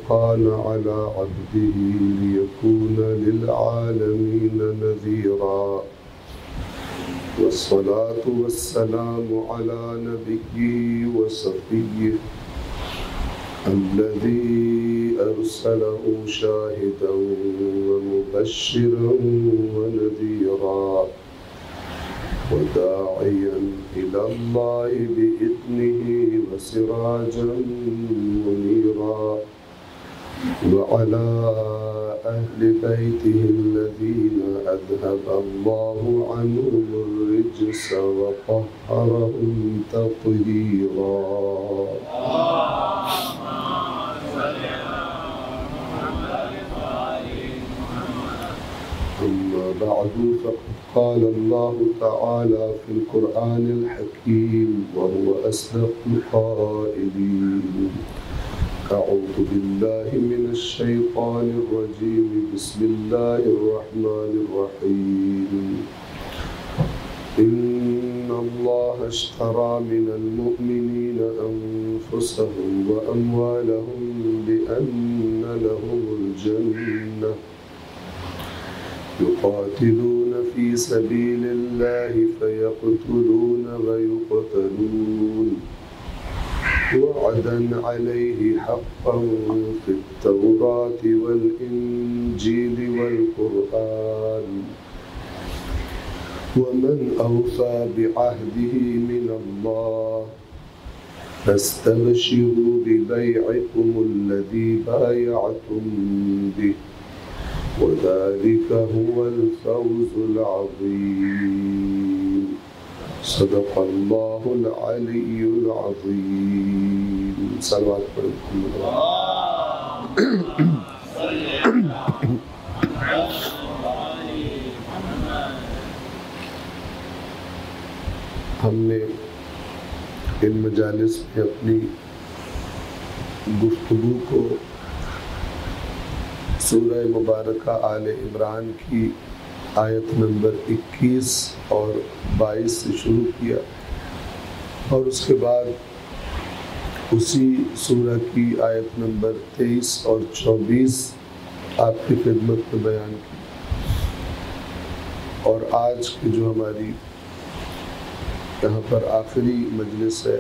الفرقان على عبده ليكون للعالمين نذيرا والصلاة والسلام على نبيه وصفيه الذي أرسله شاهدا ومبشرا ونذيرا وداعيا إلى الله بإذنه وسراجا منيرا وعلى أهل بيته الذين أذهب الله عنهم الرجس وطهرهم تطهيرا. أما بعد فقد قال الله تعالى في القرآن الحكيم وهو أصدق القائلين: أعوذ بالله من الشيطان الرجيم بسم الله الرحمن الرحيم إن الله اشترى من المؤمنين أنفسهم وأموالهم بأن لهم الجنة يقاتلون في سبيل الله فيقتلون ويقتلون وعدا عليه حقا في التوراة والإنجيل والقرآن ومن أوفى بعهده من الله فاستبشروا ببيعكم الذي بايعتم به وذلك هو الفوز العظيم. صدق الله العلي العظيم. صلوات हमने इन मजालिस में अपनी गुफ्तगू को सूरह मुबारका आले इमरान की आयत नंबर 21 और 22 से शुरू किया और उसके बाद उसी सूरह की आयत नंबर 23 और 24 आपकी खिदमत में बयान की। और आज की जो हमारी यहाँ पर आखिरी मजलिस है,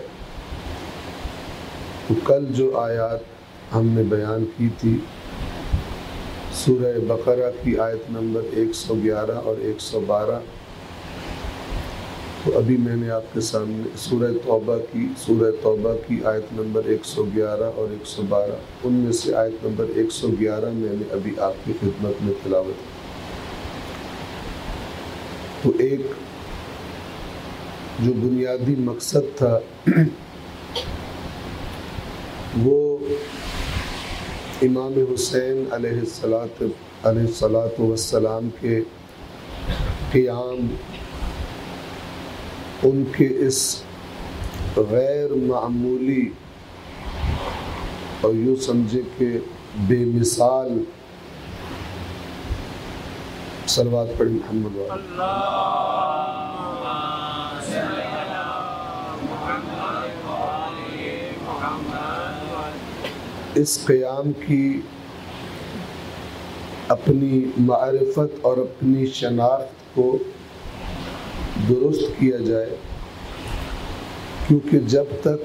तो कल जो आयत हमने बयान की थी सूरह बकरा की आयत नंबर 111 और 112, तो अभी मैंने आपके सामने सूरह तौबा की आयत नंबर 111 और 112, उनमें से आयत नंबर 111 मैंने अभी आपकी खिदमत में तिलावत की। तो एक जो बुनियादी मकसद था वो इमाम हुसैन अलैहिस्सलातु वस्सलाम के क़ियाम, उनके इस गैर मामूली और यूँ समझे कि बेमिसाल सलवात पढ़ी मोहम्मद वाले इस क़याम की अपनी मारिफत और अपनी शनाख्त को दुरुस्त किया जाए, क्योंकि जब तक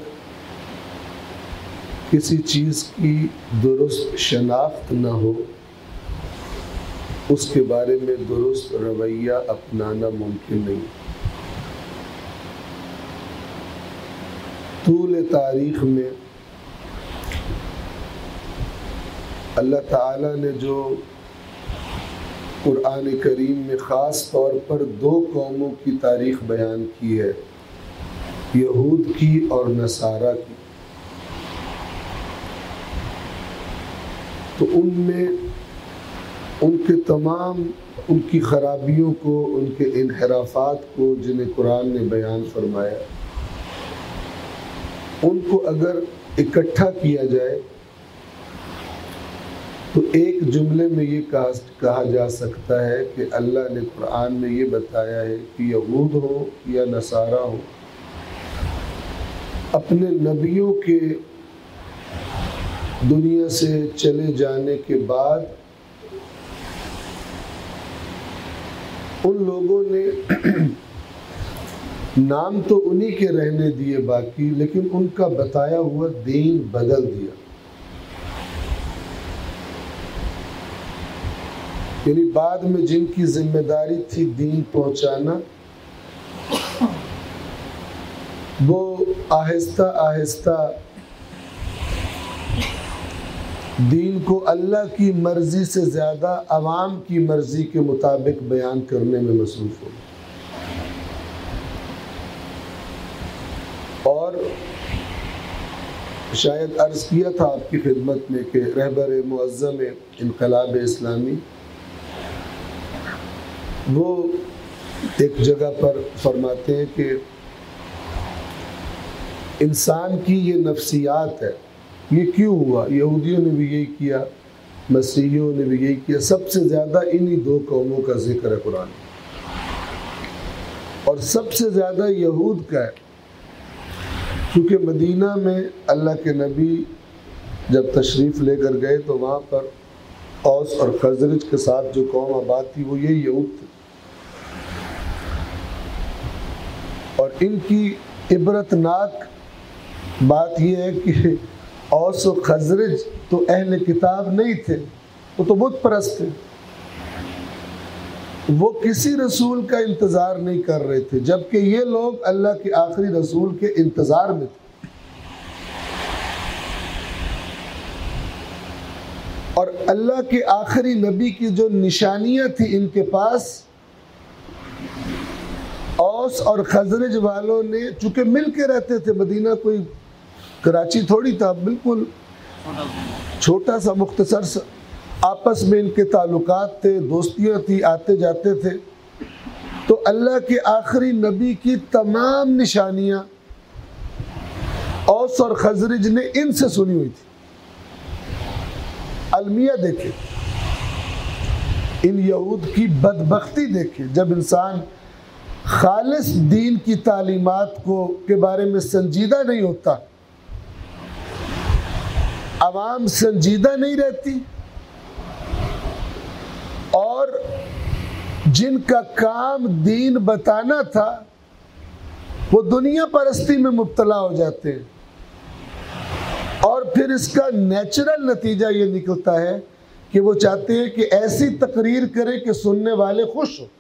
किसी चीज़ की दुरुस्त शनाख्त न हो उसके बारे में दुरुस्त रवैया अपनाना मुमकिन नहीं। तूल तारीख़ में अल्लाह ताला ने जो कुरान करीम में ख़ास तौर पर दो कौमों की तारीख़ बयान की है, यहूद की और नसारा की, तो उनमें उनके तमाम उनकी ख़राबियों को, उनके इन्हिराफात को जिन्हें कुरान ने बयान फरमाया, उनको अगर इकट्ठा किया जाए तो एक जुमले में ये कहा जा सकता है कि अल्लाह ने कुरान में ये बताया है कि यहूद हो या नसारा हो, अपने नबियों के दुनिया से चले जाने के बाद उन लोगों ने नाम तो उन्हीं के रहने दिए बाकी, लेकिन उनका बताया हुआ दीन बदल दिया। यानी बाद में जिनकी जिम्मेदारी थी दीन पहुंचाना, वो आहिस्ता आहिस्ता दीन को अल्लाह की मर्जी से ज़्यादा अवाम की मर्जी के मुताबिक बयान करने में मसरूफ़ हो। और शायद अर्ज़ किया था आपकी खिदमत में कि रहबर मुअज़्ज़म इनक़लाब इस्लामी वो एक जगह पर फरमाते हैं कि इंसान की ये नफ्सियात है, ये क्यों हुआ? यहूदियों ने भी यही किया, मसीहियों ने भी यही किया, सबसे ज़्यादा इन्हीं दो कौमों का जिक्र है कुरान, और सबसे ज़्यादा यहूद का है, क्योंकि मदीना में अल्लाह के नबी जब तशरीफ़ लेकर गए तो वहाँ पर औस और खज़रज के साथ जो कौम आबाद थी वो यही यहूद थी। और इनकी इबरतनाक बात यह है कि औस और खज़रज तो अहले किताब नहीं थे, वो तो बुत परस्त थे। वो किसी रसूल का इंतज़ार नहीं कर रहे थे, जबकि ये लोग अल्लाह के आखिरी रसूल के इंतज़ार में थे। और अल्लाह के आखिरी नबी की जो निशानियां थी इनके पास, औस और खज़रज वालों ने चूँकि मिल के रहते थे, मदीना कोई कराची थोड़ी था, बिल्कुल छोटा सा मुख्तसर सा, आपस में इनके ताल्लुकात थे, दोस्तियाँ थी, आते जाते थे। तो अल्लाह के आखिरी नबी की तमाम निशानियाँ औस और खज़रज ने इनसे सुनी हुई थी। अलमिया देखे, इन यहूद की बदबख्ती देखे, जब इंसान खालिस दीन की तालीमात को के बारे में संजीदा नहीं होता, अवाम संजीदा नहीं रहती, और जिनका काम दीन बताना था वो दुनिया परस्ती में मुब्तला हो जाते हैं, और फिर इसका नेचुरल नतीजा ये निकलता है कि वो चाहते हैं कि ऐसी तकरीर करें कि सुनने वाले खुश हो।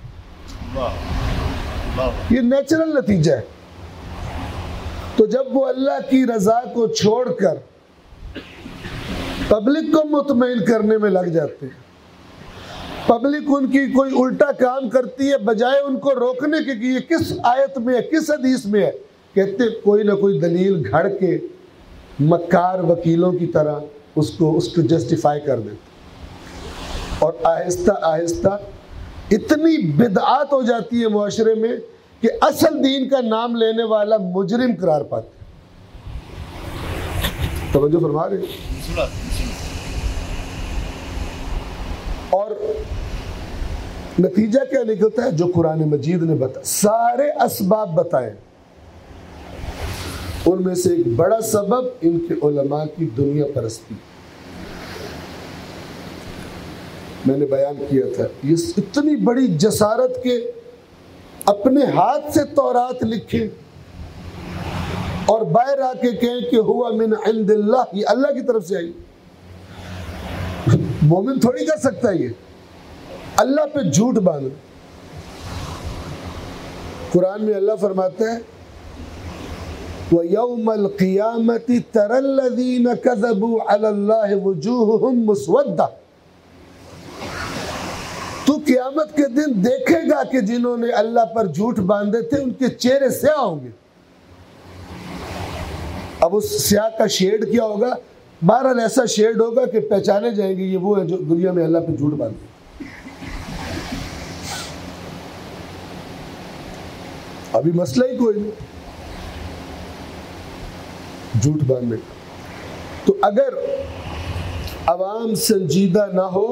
ये नेचुरल नतीजा है। तो जब वो अल्लाह की रज़ा को छोड़कर पब्लिक को मुतमईन करने में लग जाते हैं, पब्लिक उनकी कोई उल्टा काम करती है, बजाय उनको रोकने के कि ये किस आयत में है, किस हदीस में है, कहते कोई ना कोई दलील घड़ के मक्कार वकीलों की तरह उसको जस्टिफाई कर देते। और आहिस्ता आहिस्ता इतनी बिदआत हो जाती है मुआशरे में कि असल दीन का नाम लेने वाला मुजरिम करार पाते। तवज्जो फरमा रहे? और नतीजा क्या निकलता है? जो कुरान मजीद ने बताया, सारे असबाब बताए, उनमें से एक बड़ा सबब इनके उलमा की दुनिया परस्ती। मैंने बयान किया था, ये इतनी बड़ी जसारत के अपने हाथ से तौरात लिखे और बाहर आके कहें कि हुआ मिन इंदिल्लाह, ये अल्लाह की तरफ से आई। मोमिन थोड़ी कर सकता है ये, अल्लाह पे झूठ बांधना। कुरान में अल्लाह फरमाता है व यौमल क़ियामति तरल्लज़ीन कज़बू अलल्लाहि वुजूहुहुम मुस्वद्दा। तू क़यामत के दिन देखेगा कि जिन्होंने अल्लाह पर झूठ बांधे थे उनके चेहरे स्याह होंगे। अब उस स्याह का शेड क्या होगा? बहरहाल ऐसा शेड होगा कि पहचाने जाएंगे ये वो है जो दुनिया में अल्लाह पे झूठ बांधे। अभी मसला ही कोई नहीं झूठ बांधने का। तो अगर अवाम संजीदा ना हो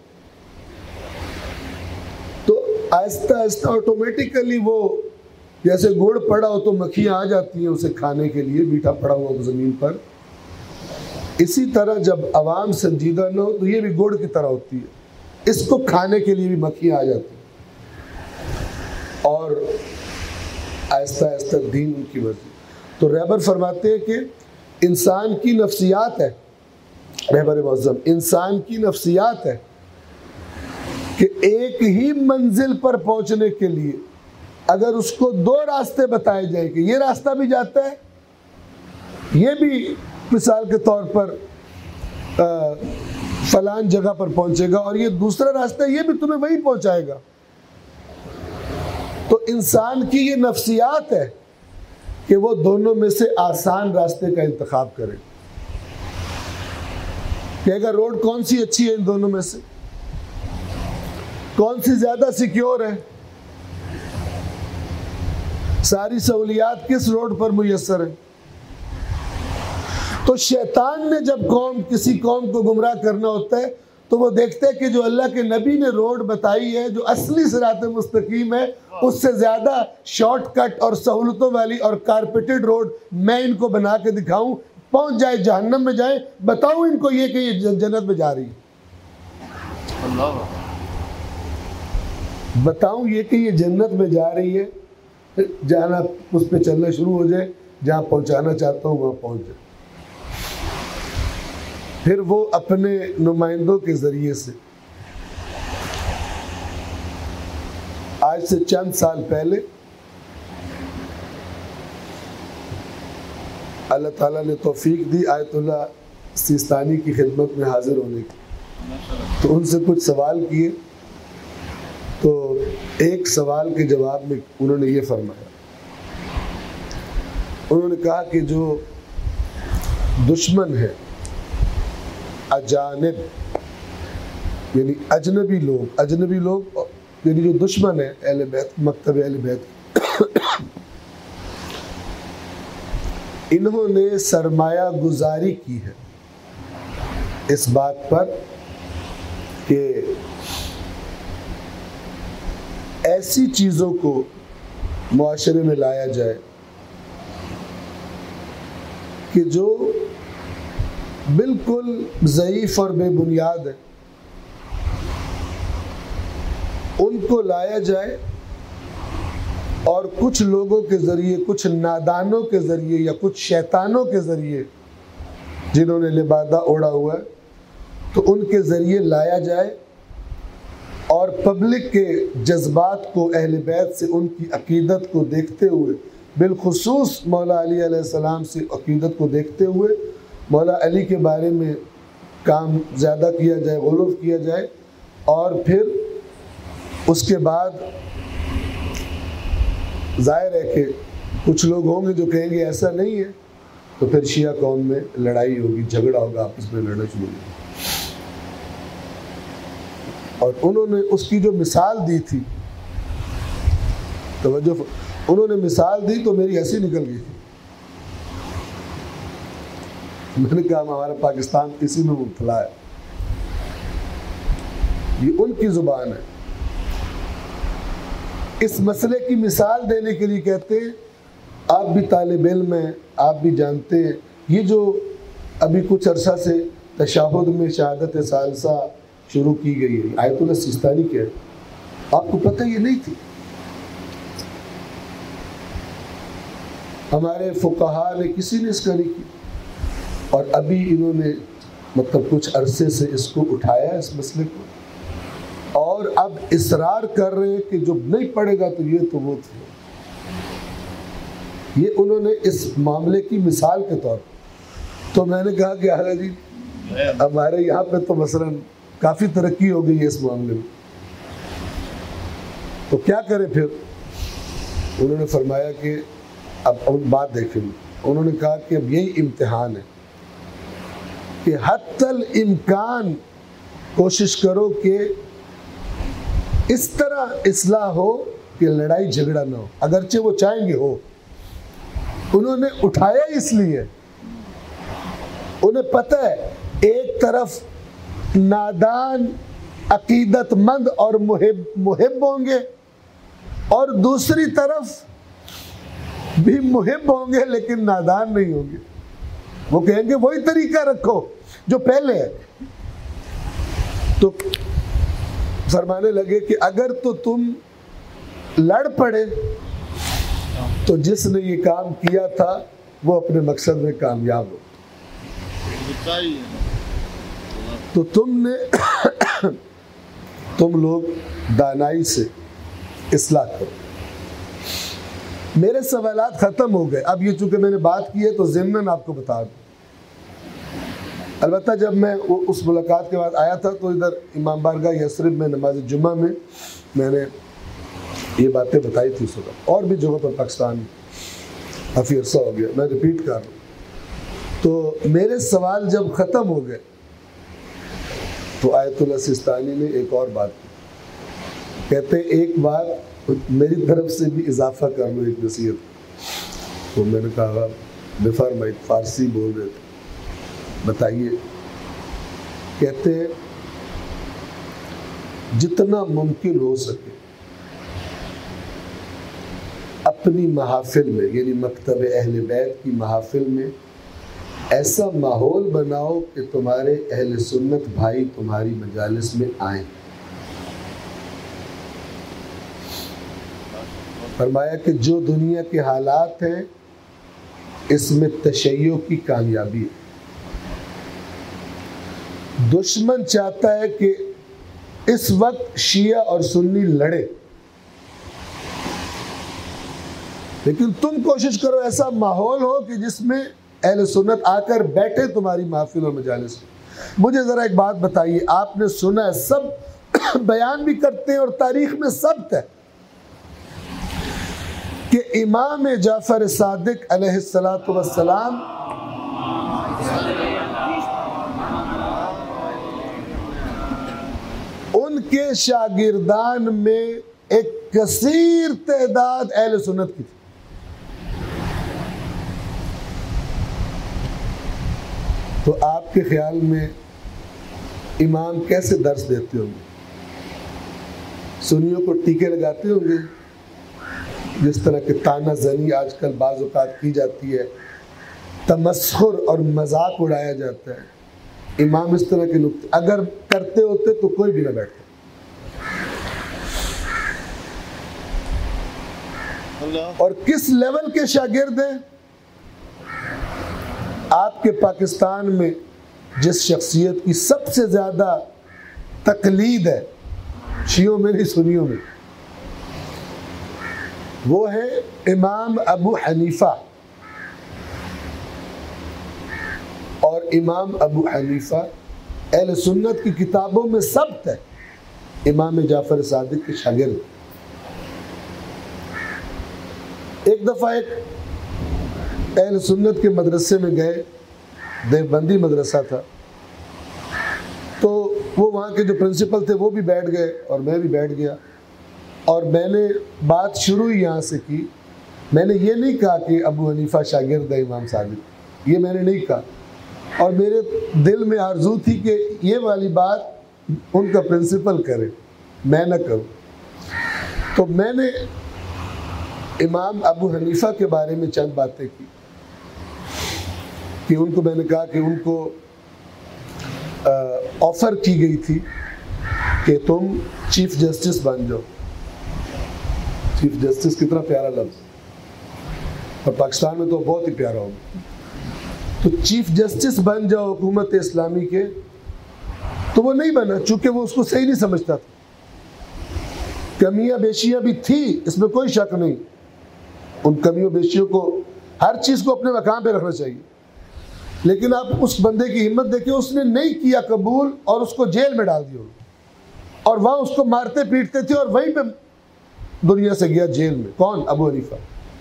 तो आहिस्ता आहिस्ता ऑटोमेटिकली वो, जैसे गुड़ पड़ा हो तो मक्खियाँ आ जाती हैं उसे खाने के लिए, मीठा पड़ा हुआ ज़मीन पर, इसी तरह जब आवाम संजीदा न हो तो ये भी गुड़ की तरह होती है, इसको खाने के लिए भी मक्खियाँ आ जाती हैं और आहिस्ता आहिस्ता दीन उनकी मर्जी। तो रहबर फरमाते हैं कि इंसान की नफ्सियात है, रहबर मुअज़्ज़म, इंसान की नफ्सियात है कि एक ही मंजिल पर पहुंचने के लिए अगर उसको दो रास्ते बताए जाए कि ये रास्ता भी जाता है, ये भी मिसाल के तौर पर फलान जगह पर पहुंचेगा और ये दूसरा रास्ता ये भी तुम्हें वहीं पहुंचाएगा, तो इंसान की ये नफ्सियात है कि वो दोनों में से आसान रास्ते का इंतखाब करे। कहेगा रोड कौन सी अच्छी है इन दोनों में से, कौन सी ज्यादा सिक्योर है, सारी सहूलियात किस रोड पर मुयस्सर है। तो शैतान ने जब किसी कौम को गुमराह करना होता है तो वो देखते हैं कि जो अल्लाह के नबी ने रोड बताई है, जो असली सिरात मुस्तकीम है, उससे ज्यादा शॉर्टकट और सहूलतों वाली और कारपेटेड रोड मैं इनको बना के दिखाऊं, पहुंच जाए जहन्नम में जाए, बताऊं इनको ये कि ये जन्नत में जा रही है, बताऊं ये कि ये जन्नत में जा रही है, जाना उस पर चलना शुरू हो जाए, जहां पहुंचाना चाहता हूं वहां पहुंच जाए। फिर वो अपने नुमाइंदों के जरिए से, आज से चंद साल पहले अल्लाह ताला ने तौफीक दी आयतुल्लाह सिस्तानी की खिदमत में हाजिर होने की, तो उनसे कुछ सवाल किए, तो एक सवाल के जवाब में उन्होंने ये फरमाया, उन्होंने कहा कि जो दुश्मन है अजानिब यानी अजनबी लोग यानी जो दुश्मन है अहले बैत, मकतब अहले बैत, इन्होंने सरमाया गुजारी की है इस बात पर कि ऐसी चीज़ों को मुआशरे में लाया जाए कि जो बिल्कुल ज़ईफ़ और बेबुनियाद है, उनको लाया जाए और कुछ लोगों के ज़रिए, कुछ नादानों के ज़रिए या कुछ शैतानों के ज़रिए जिन्होंने लिबादा ओढ़ा हुआ है, तो उनके ज़रिए लाया जाए और पब्लिक के जज्बात को, अहले बैत से उनकी अकीदत को देखते हुए, बिलखुसूस मौला अली अलैहिस्सलाम से अकीदत को देखते हुए मौला अली के बारे में काम ज़्यादा किया जाए, गुलूफ़ किया जाए, और फिर उसके बाद ज़ाहिर है कि कुछ लोग होंगे जो कहेंगे ऐसा नहीं है, तो फिर शिया कौम में लड़ाई होगी, झगड़ा होगा, आपस में लड़ना शुरू होगा। और उन्होंने उसकी जो मिसाल दी थी, तो जो उन्होंने मिसाल दी तो मेरी हंसी निकल गई थी। मैंने कहा हमारा पाकिस्तान इसी में मुब्तला है, ये उनकी जुबान है। इस मसले की मिसाल देने के लिए कहते हैं, आप भी तालिब इल्म हैं, आप भी जानते हैं, ये जो अभी कुछ अरसा से तशाहुद में शहादत सालसा शुरू की गई है, आयतुल्लाह सिस्तानी के, आपको पता ये नहीं थी? हमारे फुक़हा ने किसी ने इसका नहीं की, और अभी इन्होंने मतलब कुछ अरसे से इसको उठाया इस मसले को, और अब इसरार कर रहे हैं कि जो नहीं पड़ेगा तो ये तो वो थे। ये उन्होंने इस मामले की मिसाल के तौर पर, तो मैंने कहा कि आला जी हमारे यहाँ पे तो मसलन काफ़ी तरक्की हो गई है इस मामले में, तो क्या करें फिर? उन्होंने फरमाया कि अब बात देखें, उन्होंने कहा कि अब यही इम्तिहान है कि हत्तल इम्कान कोशिश करो कि इस तरह इस्लाह हो कि लड़ाई झगड़ा ना हो, अगरचे वो चाहेंगे हो। उन्होंने उठाया इसलिए, उन्हें पता है एक तरफ नादान अकीदतमंद और मुहिब होंगे, और दूसरी तरफ भी मुहिब होंगे लेकिन नादान नहीं होंगे। वो कहेंगे वही तरीका रखो जो पहले है। तो फरमाने लगे कि अगर तो तुम लड़ पड़े तो जिसने ये काम किया था वो अपने मकसद में कामयाब हो। तो तुम लोग दानाई से इस्लाह करो। मेरे सवालात खत्म हो गए। अब ये चूंकि मैंने बात की है तो ज़िम्मन आपको बता दूं। अलबत्ता जब मैं उस मुलाकात के बाद आया था तो इधर इमाम बारगाह यसरिब में नमाज जुम्मा में मैंने ये बातें बताई थी सुबह, और भी जगहों पर पाकिस्तान में काफ़ी अर्सा हो गया, मैं रिपीट कर रहा हूँ। तो मेरे सवाल जब ख़त्म हो गए तो आयतुल्लाह सिस्तानी ने एक और बात की। कहते एक बार मेरी तरफ से भी इजाफा कर लो एक नसीहत। तो मैंने कहा बेफरमाइए, फारसी बोल रहे थे, बताइए। कहते जितना मुमकिन हो सके अपनी महाफिल में, यानी मकतब अहले बैत की महाफिल में ऐसा माहौल बनाओ कि तुम्हारे अहले सुन्नत भाई तुम्हारी मजालिस में आए। फरमाया कि जो दुनिया के हालात हैं इसमें तशय्यो की कामयाबी है। दुश्मन चाहता है कि इस वक्त शिया और सुन्नी लड़े, लेकिन तुम कोशिश करो ऐसा माहौल हो कि जिसमें अहले सुन्नत आकर बैठे तुम्हारी महफिल और मजालिस में। मुझे ज़रा एक बात बताइए, आपने सुना है, सब बयान भी करते हैं और तारीख में सब्त है कि इमाम जाफर सादिक अलैहिस्सलातु वस्सलाम उनके शागिर्दान में एक कसीर तादाद अहले सुन्नत की थी। तो आपके ख्याल में इमाम कैसे दर्स देते होंगे? सुन्नियों को टीके लगाते होंगे, जिस तरह के ताना जनी आजकल बाज़ औक़ात की जाती है, तमस्खुर और मजाक उड़ाया जाता है। इमाम इस तरह के नुक्ते अगर करते होते तो कोई भी ना बैठता। और किस लेवल के शागिर्द हैं? आपके पाकिस्तान में जिस शख्सियत की सबसे ज़्यादा तकलीद है, शियों में नहीं सुन्नियों में, वो है इमाम अबू हनीफा। और इमाम अबू हनीफा अहले सुन्नत की किताबों में सब्त है इमाम जाफर सादिक के शागिर्द। एक दफ़ा एक अहले सुन्नत के मदरसे में गए, देवबंदी मदरसा था, तो वो वहाँ के जो प्रिंसिपल थे वो भी बैठ गए और मैं भी बैठ गया। और मैंने बात शुरू ही यहाँ से की। मैंने ये नहीं कहा कि अबू हनीफा शागिर्द है इमाम सादिक, ये मैंने नहीं कहा। और मेरे दिल में आरज़ू थी कि ये वाली बात उनका प्रिंसिपल करे, मैं ना करूँ। तो मैंने इमाम अबू हनीफा के बारे में चंद बातें की कि उनको मैंने कहा कि उनको ऑफ़र की गई थी कि तुम चीफ जस्टिस बन जाओ। चीफ जस्टिस कितना प्यारा लफ्ज़, और पाकिस्तान में तो बहुत ही प्यारा होगा। तो चीफ जस्टिस बन जाओ हुकूमत इस्लामी के, तो वो नहीं बना, चूंकि वो उसको सही नहीं समझता था। कमियां बेशियां भी थी, इसमें कोई शक नहीं। उन कमियों बेशियों को, हर चीज़ को अपने मकाम पे रखना चाहिए, लेकिन आप उस बंदे की हिम्मत देखिए, उसने नहीं किया कबूल और उसको जेल में डाल दिया, और वहाँ उसको मारते पीटते थे और वहीं पे दुनिया से गया जेल में। कौन? अबू हनीफा।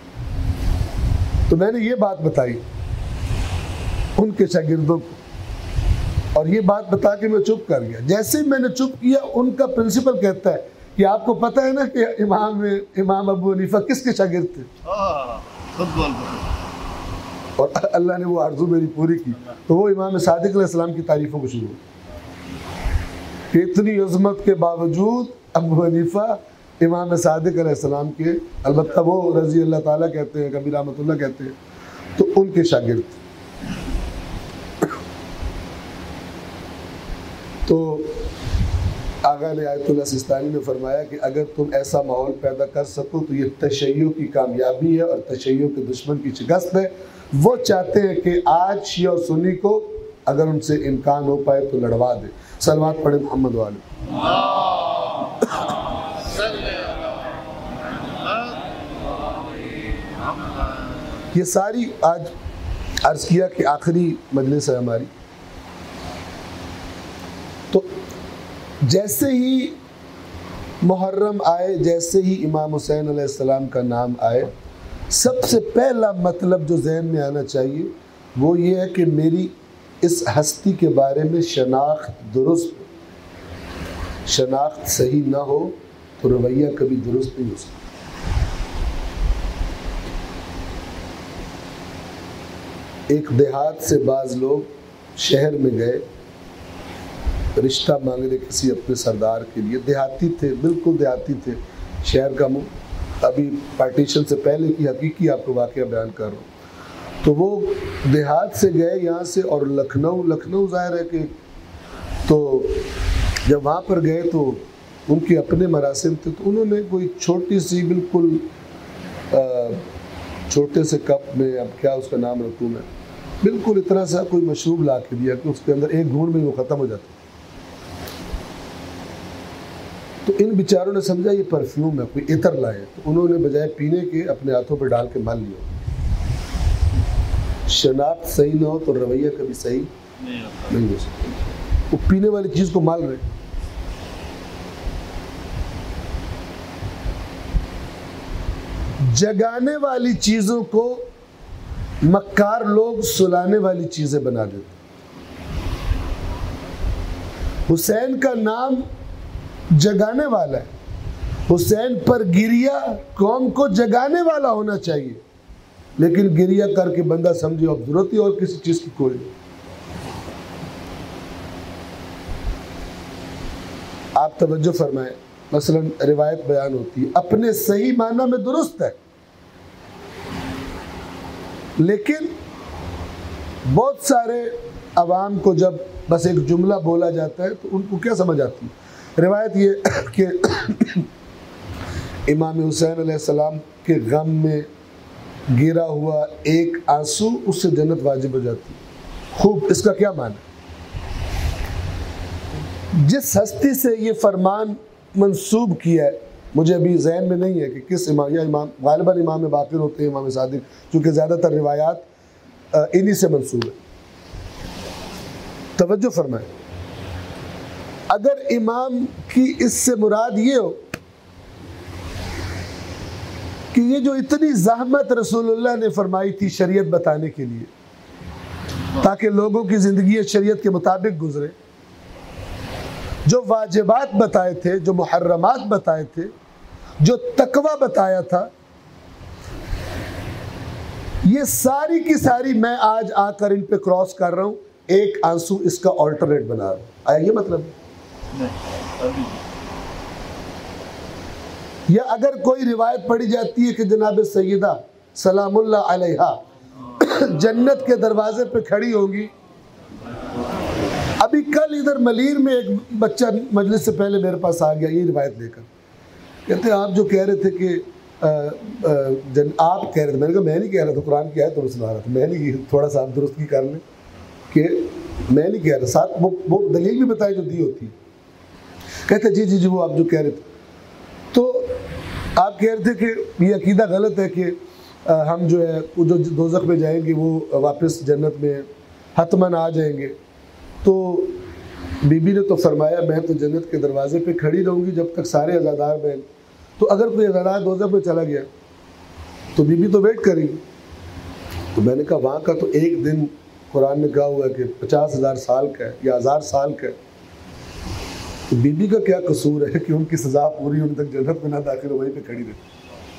तो मैंने ये बात बताई उनके शागिर्दों को, और ये बात बता के मैं चुप कर गया। जैसे ही मैंने चुप किया, उनका प्रिंसिपल कहता है कि आपको पता है ना कि इमाम अबू हनीफा किसके शागिर्द थे? और अल्लाह ने वो आरज़ू मेरी पूरी की। तो वो इमाम सादिक अलैहिस्सलाम की तारीफ़ों को शुरू कि इतनी अज़मत के बावजूद अबू हनीफा इमाम सादिक अलैहिस्सलाम के, अलबत्ता वो रज़ी अल्लाह ताला कहते हैं, कबीर रहमतुल्लाह कहते हैं, तो उनके शागिर्द। तो आगा ने आयतुल्लाह सिस्तानी ने फरमाया कि अगर तुम ऐसा माहौल पैदा कर सको तो ये तशय्यो की कामयाबी है और तशय्यो के दुश्मन की शिकस्त है। वो चाहते हैं कि आज शिया और सुन्नी को अगर उनसे इम्कान हो पाए तो लड़वा दे। सलवात पढ़े मोहम्मद वाले। ये सारी आज अर्ज़ किया कि आखिरी मजलिस है हमारी। तो जैसे ही मुहर्रम आए, जैसे ही इमाम हुसैन अलैहिस्सलाम का नाम आए, सबसे पहला मतलब जो ज़हन में आना चाहिए वो ये है कि मेरी इस हस्ती के बारे में शनाख्त दुरुस्त, शनाख्त सही ना हो तो रवैया कभी दुरुस्त नहीं हो सकता। एक देहात से बाज़ लोग शहर में गए रिश्ता मांगने किसी अपने सरदार के लिए। देहाती थे, बिल्कुल देहाती थे, शहर का मुंह। अभी पार्टीशन से पहले की हकीकी आपको वाक़या बयान कर रहा हूँ। तो वो देहात से गए यहाँ से और लखनऊ ज़ाहिर है कि, तो जब वहाँ पर गए तो उनके अपने मरासिम थे। तो उन्होंने कोई छोटी सी बिल्कुल छोटे से कप में, अब क्या उसका नाम रखूँ मैं, बिल्कुल इतना सा कोई मशरूब ला के दिया कि उसके अंदर एक घूंट में वो ख़त्म हो जाता। तो इन बेचारों ने समझा ये परफ्यूम है, कोई इतर लाए। तो उन्होंने बजाय पीने के अपने हाथों पर डाल के मल लिया। शनाख्त सही ना हो तो रवैया कभी सही नहीं हो सकता। वो पीने वाली चीज़ को मल रहे। जगाने वाली चीज़ों को मक्कार लोग सुलाने वाली चीज़ें बना देते। हुसैन का नाम जगाने वाला है। हुसैन पर गिरिया कौम को जगाने वाला होना चाहिए, लेकिन गिरिया करके बंदा समझे अब जरूरत ही और किसी चीज की कोई। आप तवज्जो फरमाएं, मसलन रिवायत बयान होती है, अपने सही माना में दुरुस्त है, लेकिन बहुत सारे अवाम को जब बस एक जुमला बोला जाता है तो उनको क्या समझ आती है। रिवायत ये कि इमाम हुसैन अलैहिस्सलाम के गम में गिरा हुआ एक आंसू उससे जन्नत वाजिब हो जाती है। खूब, इसका क्या माना? जिस हस्ती से ये फरमान मंसूब किया है, मुझे अभी जहन में नहीं है कि किस इमाम, या इमाम गालिबन इमाम बाकिर होते हैं, इमाम सादिक, क्योंकि ज़्यादातर रिवायात इन्हीं से मंसूब है। तवज्जो फरमाएं, अगर इमाम की इससे मुराद ये हो कि ये जो इतनी ज़हमत रसूलुल्लाह ने फरमाई थी शरीयत बताने के लिए, ताकि लोगों की ज़िंदगी शरीयत के मुताबिक गुजरे, जो वाजिबात बताए थे, जो मुहर्रमात बताए थे, जो तकवा बताया था, ये सारी की सारी मैं आज आकर इन पे क्रॉस कर रहा हूँ, एक आंसू इसका ऑल्टरनेट बना रहा हूँ। आया ये मतलब? नहीं। या अगर कोई रिवायत पढ़ी जाती है कि जनाब सैयदा सलामुल्लाह अलैहा जन्नत के दरवाजे पे खड़ी होंगी। अभी कल इधर मलीर में एक बच्चा मजलिस से पहले मेरे पास आ गया ये रिवायत लेकर, कहते आप जो कह रहे थे कि आप कह रहे थे, मैंने कहा मैं नहीं कह रहा था, कुरान की आयत तो सुना रहा था, मैं नहीं, थोड़ा सा आप दुरुस्ती कर लें कि मैं नहीं कह रहा, साथ वो दलील भी बताई जो दी होती है। कहते जी जी जी वो आप जो कह रहे थे, तो आप कह रहे थे कि ये अकीदा गलत है कि हम जो है वो जो दोज़ख में जाएंगे वो वापस जन्नत में हतमन आ जाएंगे। तो बीबी ने तो फरमाया मैं तो जन्नत के दरवाजे पे खड़ी रहूँगी जब तक सारे अज़ादार बहन, तो अगर कोई अज़ादार दोज़ख में चला गया तो बीबी तो वेट करेगी। तो मैंने कहा वहाँ का तो एक दिन कुरान ने कहा हुआ है कि 50,000 साल का है या 1000 साल का है, तो बीबी का क्या कसूर है कि उनकी सज़ा पूरी होने तक जन्नत में ना दाखिल हो, वहीं पे खड़ी रहे।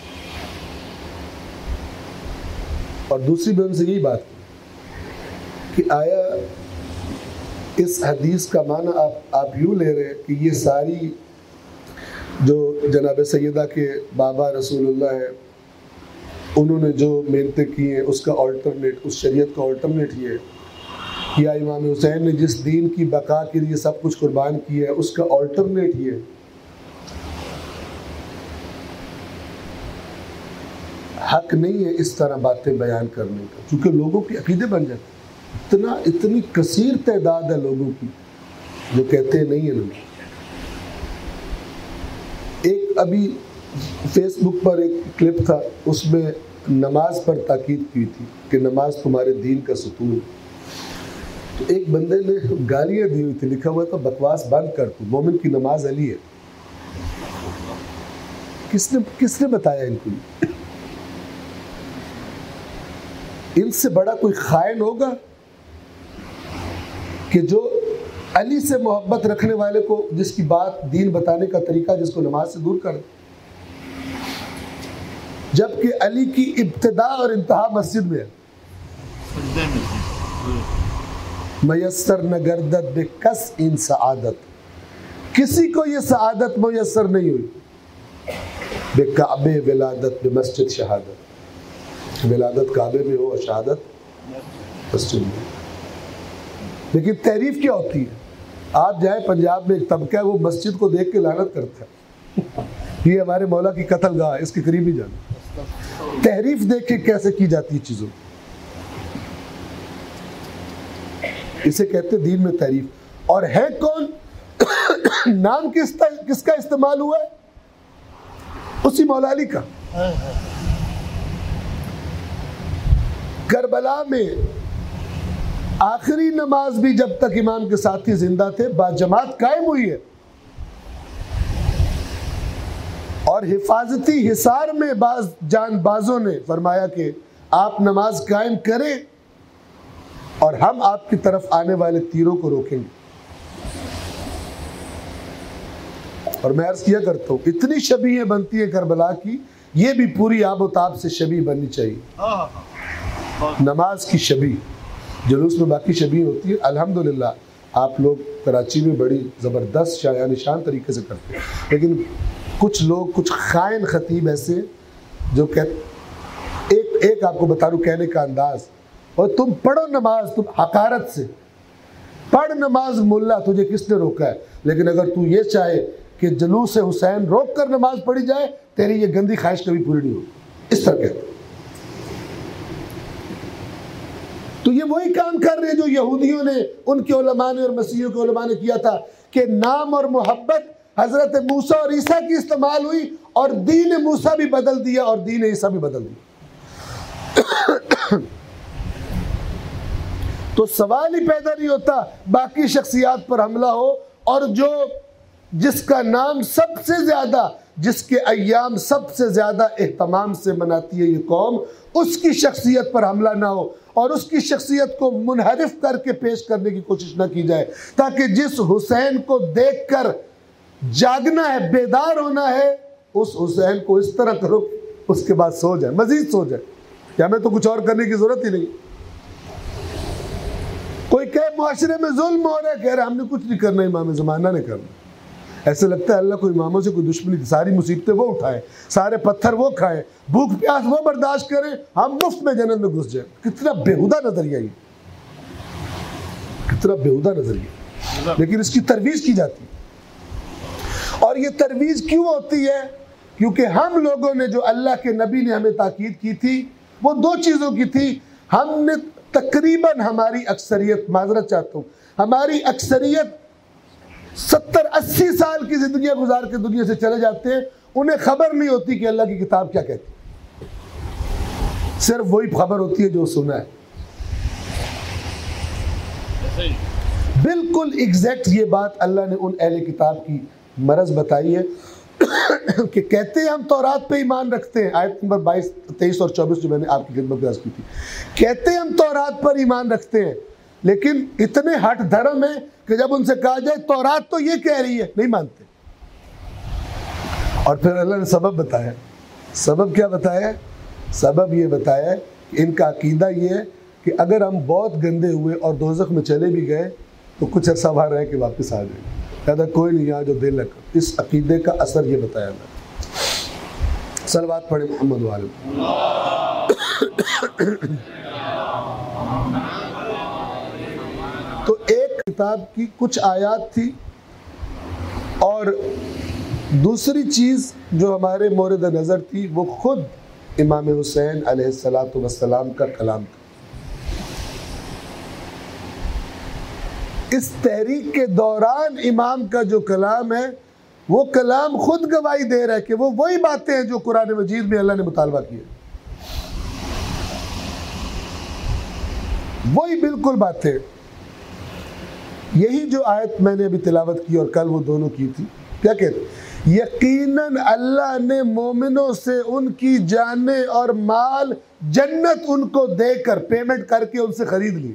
और दूसरी भी उनसे यही बात कि आया इस हदीस का माना आप यूँ ले रहे हैं कि ये सारी जो जनाब सैयदा के बाबा रसूलुल्लाह है उन्होंने जो मेहनतें की हैं उसका ऑल्टरनेट, उस शरीयत का ऑल्टरनेट ये है या इमाम हुसैन ने जिस दीन की बका के लिए सब कुछ कुर्बान किया है उसका ऑल्टरनेट ये है। हक नहीं है इस तरह बातें बयान करने का, क्योंकि लोगों के अकीदे बन जाते। इतनी कसीर तादाद है लोगों की जो कहते हैं नहीं है नबी। एक अभी फेसबुक पर एक क्लिप था, उसमें नमाज पर ताकीद की थी कि नमाज तुम्हारे दीन का सुतून। तो एक बंदे ने गालियां दी हुई थी, लिखा हुआ था बकवास बंद कर तू, मोमिन की नमाज अली है। किसने बताया इनको? इनसे बड़ा कोई खाइन होगा कि जो अली से मोहब्बत रखने वाले को, जिसकी बात दीन बताने का तरीका जिसको नमाज से दूर कर, जबकि अली की इब्तिदा और इंतहा मस्जिद में है। मयस्सर न गर्दत बेकस इन सआदत, किसी को ये सआदत मयस्सर नहीं हुई बेकाबे विलादत बे मस्जिद शहादत, विलादत काबे में हो और शहादत मस्जिद में। लेकिन तारीफ क्या होती है? आप जाए पंजाब में एक तबका है वो मस्जिद को देख के लानत करता है, ये हमारे मौला की कत्लगाह है, इसके करीब ही जाना। तहरीफ देख के कैसे की जाती है चीजों, इसे कहते दीन में तारीफ। और है कौन? नाम किसका इस्तेमाल हुआ है? उसी मौला अली का। करबला में आखिरी नमाज भी जब तक इमाम के साथी जिंदा थे बाजमात कायम हुई है, और हिफाजती हिसार में जानबाजों ने फरमाया कि आप नमाज कायम करें और हम आपकी तरफ आने वाले तीरों को रोकेंगे। और मैं अर्ज किया करता हूं, इतनी शबीहें बनती है करबला की, ये भी पूरी आबोताब से शबीह बननी चाहिए। नमाज की शबीह, जुलूस में बाकी शबीह होती है। अल्हम्दुलिल्लाह आप लोग कराची में बड़ी ज़बरदस्त शाया निशान तरीके से करते हैं, लेकिन कुछ लोग, कुछ खाइन खतीब ऐसे जो एक आपको बता दूं कहने का अंदाज, और तुम पढ़ो नमाज, तुम हकारत से पढ़ नमाज, मुल्ला तुझे किसने रोका है? लेकिन अगर तू ये चाहे कि जुलूस हुसैन रोक कर नमाज पढ़ी जाए, तेरी ये गंदी ख्वाहिश कभी पूरी नहीं होगी। इस तरह कहते। तो ये वही काम कर रहे हैं जो यहूदियों ने, उनके उलमा ने और मसीहियों के उलमा ने किया था कि नाम और मोहब्बत हजरत मूसा और ईसा की इस्तेमाल हुई और दीन मूसा भी बदल दिया और दीन ईसा भी बदल दिया। तो सवाल ही पैदा नहीं होता बाकी शख्सियात पर हमला हो, और जिसका नाम सबसे ज्यादा, जिसके अय्याम सबसे ज्यादा एहतमाम से मनाती है ये कौम, उसकी शख्सियत पर हमला ना हो और उसकी शख्सियत को मुनहरिफ करके पेश करने की कोशिश ना की जाए, ताकि जिस हुसैन को देखकर जागना है, बेदार होना है, उस हुसैन को इस तरह करो उसके बाद सो जाए, मजीद सो जाए। क्या हमें तो कुछ और करने की जरूरत ही नहीं। कोई कहे मुआशरे में जुल्म हो रहा है, कह रहा हमने कुछ नहीं करना, इमाम ज़माना ने करना। ऐसे लगता है अल्लाह को इमामों से कोई दुश्मनी थी, सारी मुसीबतें वो उठाए, सारे पत्थर वो खाएं, भूख प्यास वो बर्दाश्त करें, हम मुफ्त में जन्नत में घुस जाए। कितना बेहुदा नजरिया ये, कितना बेहुदा नजरिया, लेकिन इसकी तरवीज की जाती है। और ये तरवीज क्यों होती है? क्योंकि हम लोगों ने, जो अल्लाह के नबी ने हमें ताकीद की थी, वो दो चीज़ों की थी। हमने तकरीबन, हमारी अक्सरियत, माजरत चाहता हूँ, हमारी अक्सरियत 70-80 साल की जिंदगी गुजार के दुनिया से चले जाते हैं, उन्हें खबर नहीं होती कि अल्लाह की किताब क्या कहती है। सिर्फ वही खबर होती है जो सुना है। बिल्कुल एग्जैक्ट ये बात अल्लाह ने उन अहले किताब की मरज बताई है कि कहते हैं हम तौरात पे ईमान रखते हैं। आयत नंबर 22, 23 और 24 जो मैंने आपकी खिदमत में अर्ज की थी, कहते हैं हम तौरात पर ईमान रखते हैं, लेकिन इतने हठ धर्म है कि जब उनसे कहा जाए तौरात तो ये कह रही है, नहीं मानते। और फिर अल्लाह ने सबब बताया। सबब क्या बताया? सबब ये बताया कि इनका अकीदा ये है कि अगर हम बहुत गंदे हुए और दोज़ख में चले भी गए तो कुछ अर्सा वहाँ रह के वापस आ जाए, कहता कोई नहीं यहाँ जो दिल लगा। इस अकीदे का असर ये बताया था। सलवात पढ़े मोहम्मद वाले। किताब की कुछ आयत थी, और दूसरी चीज़ जो हमारे मोरद नज़र थी वो खुद इमाम हुसैन अलैहिस्सलातु वस्सलाम का कलाम था। इस तहरीक के दौरान इमाम का जो कलाम है वो कलाम खुद गवाही दे रहा है कि वो वही बातें हैं जो कुरान मजीद में अल्लाह ने मुतालबा किया, वही बिल्कुल बातें। यही जो आयत मैंने अभी तिलावत की और कल वो दोनों की थी, क्या कहते? यकीनन अल्लाह ने मोमिनों से उनकी जानें और माल जन्नत उनको देकर पेमेंट करके उनसे खरीद ली,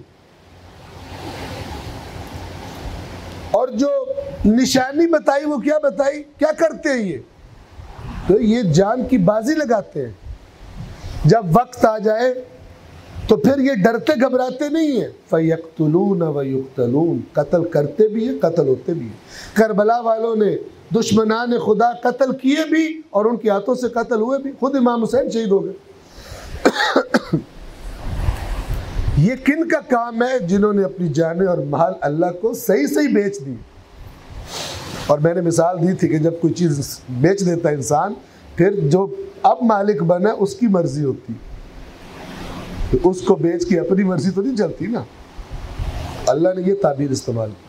और जो निशानी बताई वो क्या बताई, क्या करते हैं ये? तो ये जान की बाजी लगाते हैं। जब वक्त आ जाए तो फिर ये डरते घबराते नहीं है। फयक्तुलून व युक्तलून, कत्ल करते भी है, कत्ल होते भी है। करबला वालों ने दुश्मनान खुदा कत्ल किए भी और उनके हाथों से कत्ल हुए भी। खुद इमाम हुसैन शहीद हो गए। ये किन का काम है? जिन्होंने अपनी जानें और माल अल्लाह को सही सही बेच दी। और मैंने मिसाल दी थी कि जब कोई चीज़ बेच देता है इंसान, फिर जो अब मालिक बना उसकी मर्जी होती, तो उसको बेच के अपनी मर्जी तो नहीं चलती ना। अल्लाह ने ये ताबीर इस्तेमाल की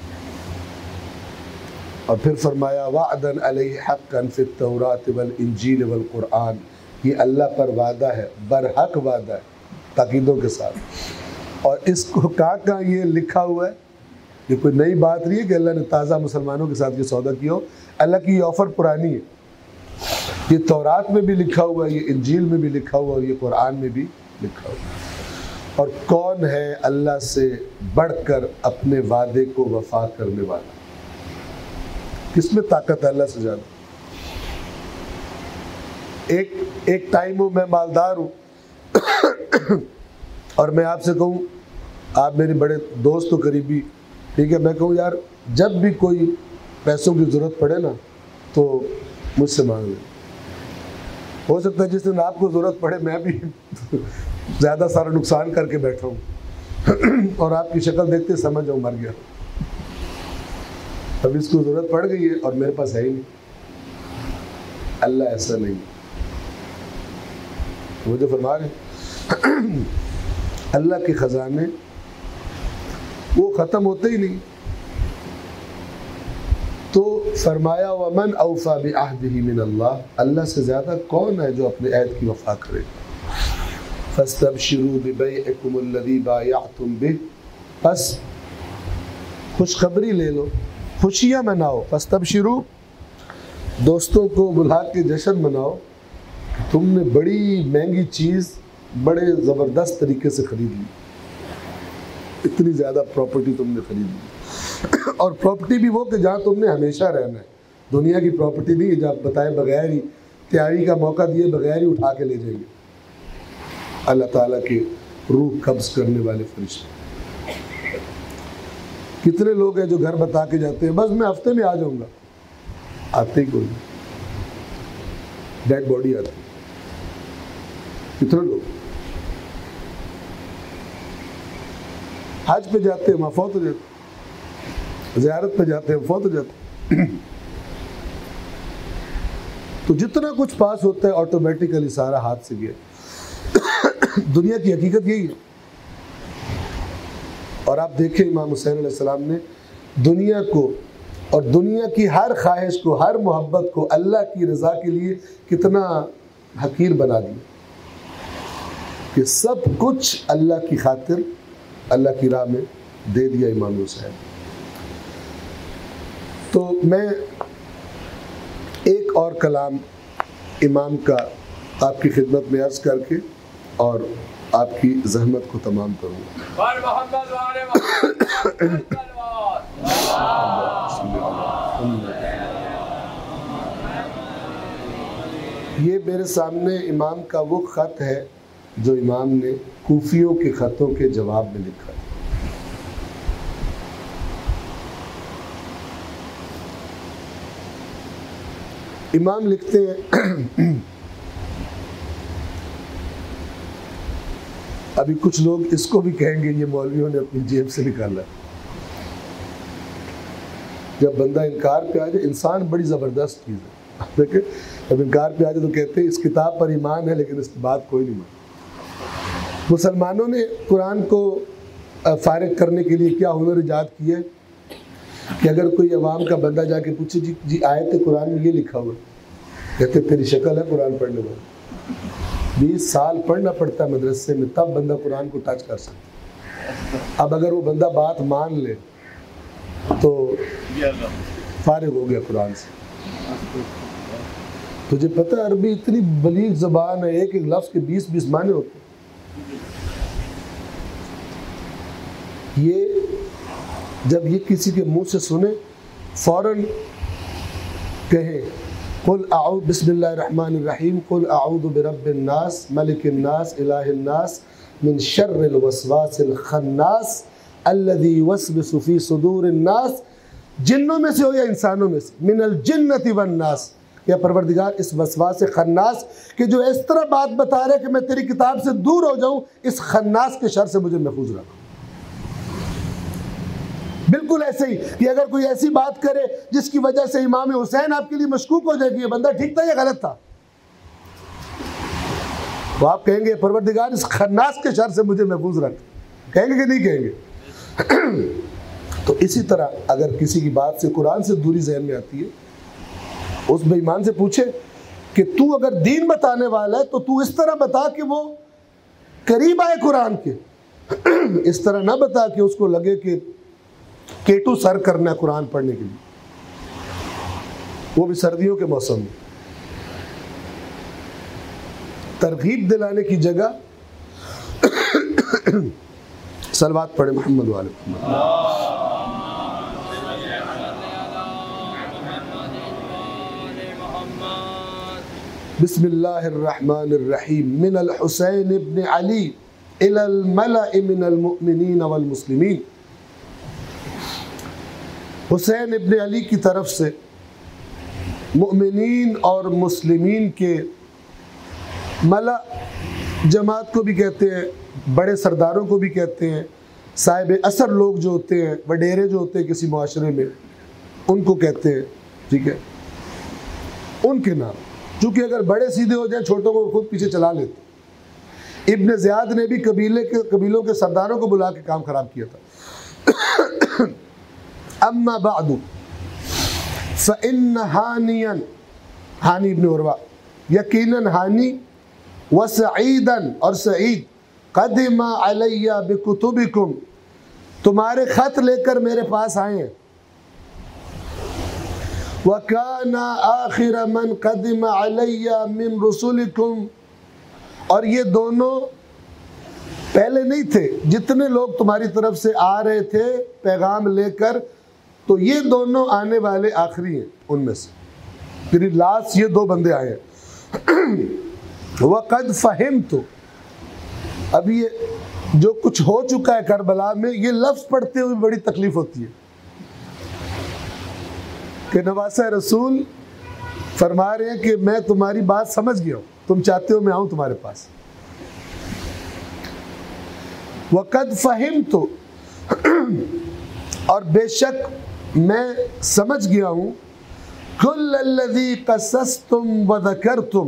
और फिर फरमाया वादन अलैहि हक़्क़न फित तौरात वल इंजील वल कुरान। ये अल्लाह पर वादा है, बरहक वादा है, ताकीदों के साथ। और इसको कहाँ ये लिखा हुआ है? ये कोई नई बात नहीं है कि अल्लाह ने ताज़ा मुसलमानों के साथ ये सौदा किया हो। अल्लाह की ये ऑफ़र पुरानी है। ये तौरात में भी लिखा हुआ है, ये इंजील में भी लिखा हुआ है, और ये कुरान में भी लिखा हुआ है। और कौन है अल्लाह से बढ़कर अपने वादे को वफा करने वाला? किसमें ताकत है अल्लाह से ज़्यादा? एक टाइम हो मैं मालदार हूँ और मैं आपसे कहूँ, आप मेरे बड़े दोस्त हो, करीबी, ठीक है, मैं कहूँ यार जब भी कोई पैसों की ज़रूरत पड़े ना तो मुझसे मांग ले। हो सकता है जिस दिन आपको ज़रूरत पड़े मैं भी ज़्यादा सारा नुकसान करके बैठा हूँ और आपकी शक्ल देखते समझ जाऊँ मर गया। अब इसको ज़रूरत पड़ गई है और मेरे पास है ही नहीं। अल्लाह ऐसा नहीं, वो जो फरमा रहे अल्लाह के ख़जाने वो ख़त्म होते ही नहीं। तो फरमाया वमन औफ़ा बिअहदिही मिन अल्लाह, अल्लाह से ज़्यादा कौन है जो अपने अहद की वफ़ा करे। फस्तबशिरू बिबैइकुमुल्लज़ी बायअतुम बिह, बस खुशखबरी ले लो, खुशियाँ मनाओ। फस्तबशिरू, दोस्तों को बुला के जश्न मनाओ, तुमने बड़ी महंगी चीज़ बड़े ज़बरदस्त तरीके से ख़रीद ली, इतनी ज़्यादा प्रॉपर्टी तुमने खरीद ली। और प्रॉपर्टी भी वो कि जहाँ तुमने हमेशा रहना है। दुनिया की प्रॉपर्टी नहीं है जहाँ बताए बगैर ही, तैयारी का मौका दिए बगैर ही उठा के ले जाएंगे। अल्लाह ताला के रूह कब्ज़ करने वाले फरिश्ते। कितने लोग हैं जो घर बता के जाते हैं बस मैं हफ्ते में आ जाऊँगा, आते ही कोई, डेड बॉडी आती। कितने लोग हज पे जाते हैं वहाँ फौत हो जाते, ज़ियारत पे जाते हैं फौत हो जाते। तो जितना कुछ पास होता है ऑटोमेटिकली सारा हाथ से गया। दुनिया की हकीकत यही है। और आप देखें इमाम हुसैन अलैहिस्सलाम ने दुनिया को और दुनिया की हर ख्वाहिश को, हर मोहब्बत को अल्लाह की रज़ा के लिए कितना हकीर बना दिया कि सब कुछ अल्लाह की खातिर, अल्लाह की राह में दे दिया इमाम हुसैन। तो मैं एक और कलाम इमाम का आपकी खिदमत में अर्ज़ करके और आपकी ज़हमत को तमाम करूँगा। ये मेरे सामने इमाम का वो ख़त है जो इमाम ने कूफियों के ख़तों के जवाब में लिखा। इमाम लिखते हैं, अभी कुछ लोग इसको भी कहेंगे ये मौलवियों ने अपनी जेब से निकाला। जब बंदा इनकार पे आ जाए, इंसान बड़ी ज़बरदस्त चीज़ है। देखिए जब इनकार पे आ जाए तो कहते हैं इस किताब पर ईमान है लेकिन इसकी बात कोई नहीं मानता। मुसलमानों ने कुरान को फारिग करने के लिए क्या हुनर ईजाद किए कि अगर कोई अवाम का बंदा जाके पूछे जी आयत कुरान में ये लिखा हुआ, कहते तेरी शक्ल है कुरान पढ़ने वाला। 20 साल पढ़ना पड़ता है मदरसे में, तब बंदा कुरान को टच कर सकता। अब अगर वो बंदा बात मान ले तो फारिग हो गया कुरान से। तुझे पता है अरबी इतनी बलीग ज़बान है, एक एक लफ्ज़ के 20-20 माने होते हैं। ये जब ये किसी के मुंह से सुने फ़ौरन कहे कुल आऊज़ बिस्मिल्लाहिर्रहमानिर्रहीम कुल आऊज़ु बिरब्बिन्नास मलिकिन्नास इलाहिन्नास मिन शर्रिल वसवासिल खन्नास अल्लज़ी युवस्विसु फ़ी सुदूरिन्नास, जिन्नों में से हो या इंसानों में से, मिनल जिन्नति वन्नास, या परवरदिगार इस वसवास खन्नास कि जो इस तरह बात बता रहे कि मैं तेरी किताब से दूर हो जाऊं, इस खन्नास के शर से मुझे महफूज रखो। बिल्कुल ऐसे ही कि अगर कोई ऐसी बात करे जिसकी वजह से इमाम हुसैन आपके लिए मशकूक हो जाएगी, ये बंदा ठीक था या गलत था, तो आप कहेंगे परवरदिगार इस खन्नास के शर से मुझे महफूज रख। कहेंगे कि नहीं कहेंगे? तो इसी तरह अगर किसी की बात से कुरान से दूरी जहन में आती है, उस बेईमान से पूछे कि तू अगर दीन बताने वाला है तो तू इस तरह बता कि वो करीब आए कुरान के, इस तरह ना बता कि उसको लगे कि केटू सर करना है कुरान पढ़ने के लिए, वो भी सर्दियों के मौसम में। तरगीब दिलाने की जगह सलवात पढ़े मोहम्मद वाले। बिस्मिल्लाहिर्रहमानिर्रहीम मिनल हुसैन इब्न अली इलल मलअ मिनल मुमिनीन वल मुस्लिमीन। हुसैन इब्न अली की तरफ से मुमिनीन और मुस्लिमीन के, मला जमात को भी कहते हैं, बड़े सरदारों को भी कहते हैं, साहिब असर लोग जो होते हैं, वडेरे जो होते हैं किसी मुआशरे में, उनको कहते हैं। ठीक है, उनके नाम, चूँकि अगर बड़े सीधे हो जाए छोटों को खुद पीछे चला लेते। इब्न ज़ियाद ने भी कबीलों के सरदारों को बुला के काम खराब किया था। अम्मा बादु फ़इन्न हानियन, हानी इब्न उरवा, यकीनन हानी, व सईदन, और सईद, क़दिमा अलैया बिकुतुबिकुम, तुम्हारे ख़त लेकर मेरे पास आए हैं। वकाना आखिर मन क़दिमा अलैया मिन रुसुलिकुम, और ये दोनों पहले नहीं थे, जितने लोग तुम्हारी तरफ से आ रहे थे पैगाम लेकर, तो ये दोनों आने वाले आखिरी हैं उनमें से, फिर लास्ट ये दो बंदे आए हैं। वक़द फ़हिम्तु, अब ये जो कुछ हो चुका है करबला में, ये लफ्ज़ पढ़ते हुए बड़ी तकलीफ होती है कि नवासा रसूल फरमा रहे हैं कि मैं तुम्हारी बात समझ गया हूँ, तुम चाहते हो मैं आऊँ तुम्हारे पास। वक़द फ़हिम्तु, और बेशक मैं समझ गया हूँ, कुल्लल्लज़ी क़सस्तुम व ज़करतुम,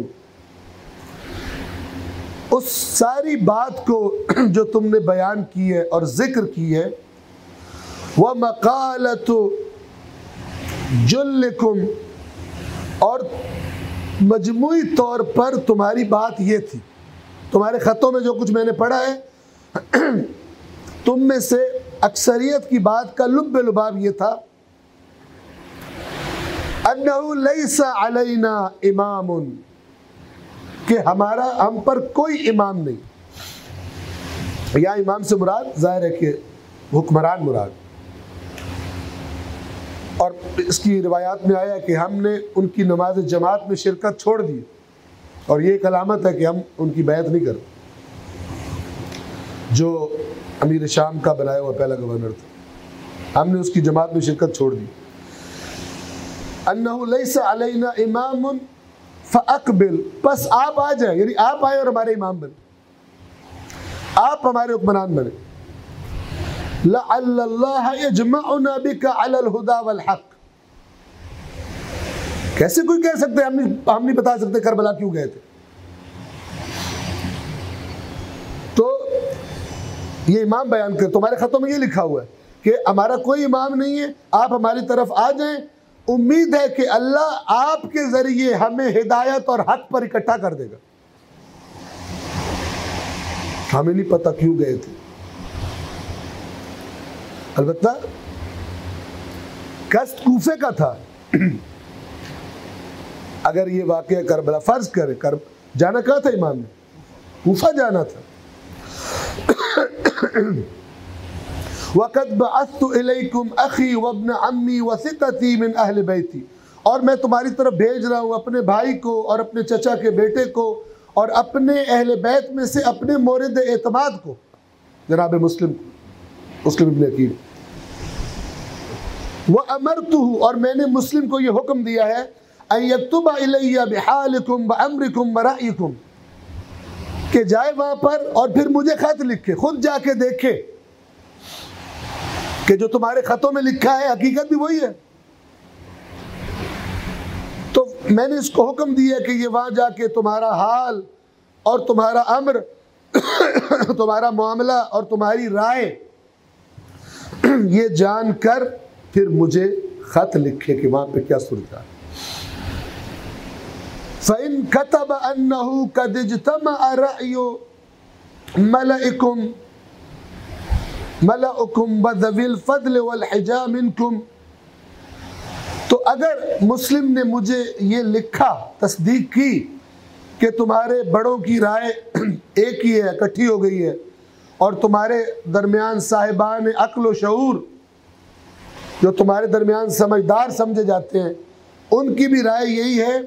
उस सारी बात को जो तुमने बयान की है और जिक्र की है। व मक़ालतु जुल्लिकुम, और मजमूई तौर पर तुम्हारी बात ये थी, तुम्हारे ख़तों में जो कुछ मैंने पढ़ा है, तुम में से अक्सरियत की बात का लुब्ब लुबाब ये था, अन्नहु लैसा अलैना इमामुन, कि हम पर कोई इमाम नहीं। या इमाम से मुराद ज़ाहिर है कि हुक्मरान मुराद, और इसकी रिवायात में आया कि हमने उनकी नमाज जमात में शिरकत छोड़ दी, और ये एक अलामत है कि हम उनकी बैत नहीं करते, जो अमीर शाम का बनाया हुआ पहला गवर्नर था, हमने उसकी जमात में शिरकत छोड़ दी। अन्नहु लैसा अलैना इमामुन फ़अक़बिल, बस आप आ जाए, यानी आप आए और हमारे इमाम बने, आप हमारे हुक्मरान बने। लअल्लल्लाह यजमअना बिका अलल हुदा वल हक़, कैसे कोई कह सकते हम नहीं बता सकते करबला क्यों गए थे। तो ये इमाम बयान कर, तुम्हारे खतों में ये लिखा हुआ है कि हमारा कोई इमाम नहीं है, आप हमारी तरफ आ जाएं, उम्मीद है कि अल्लाह आपके जरिए हमें हिदायत और हक पर इकट्ठा कर देगा। हमें नहीं पता क्यों गए थे, अलबत्ता कष्ट कूफे का था। अगर ये वाकया करबला फर्ज करे, जाना कहाँ था इमाम ने? कूफा जाना था। वक़द बअस्तु इलैकुम अखी वब्न अम्मी वसिक़ती मिन अहल बैती, और मैं तुम्हारी तरफ भेज रहा हूँ अपने भाई को और अपने चचा के बेटे को और अपने अहले बैत में से अपने मोरिद एतमाद को, जनाब मुस्लिम इब्न अकील। व अमरतुहु, और मैंने मुस्लिम को ये हुक्म दिया है, अन यक्तुबा इलैया बिहालिकुम व अम्रिकुम व राइकुम, कि जाए वहां पर और फिर मुझे खत लिखे, खुद जाके देखे कि जो तुम्हारे खतों में लिखा है हकीकत भी वही है। तो मैंने इसको हुक्म दिया कि ये वहां जाके तुम्हारा हाल और तुम्हारा अम्र तुम्हारा मामला और तुम्हारी राय ये जानकर फिर मुझे खत लिखे कि वहां पे क्या सूरत है। फ़इन कतब अन्नहु कद इज्तमअ रअयु मलअकुम बज़विल फ़ज़ल वल हिजा मिनकुम, तो अगर मुस्लिम ने मुझे ये लिखा, तस्दीक की कि तुम्हारे बड़ों की राय एक ही है, इकट्ठी हो गई है, और तुम्हारे दरमियान साहिबान अक्ल व शऊर, जो तुम्हारे दरमियान समझदार समझे जाते हैं, उनकी भी राय यही है,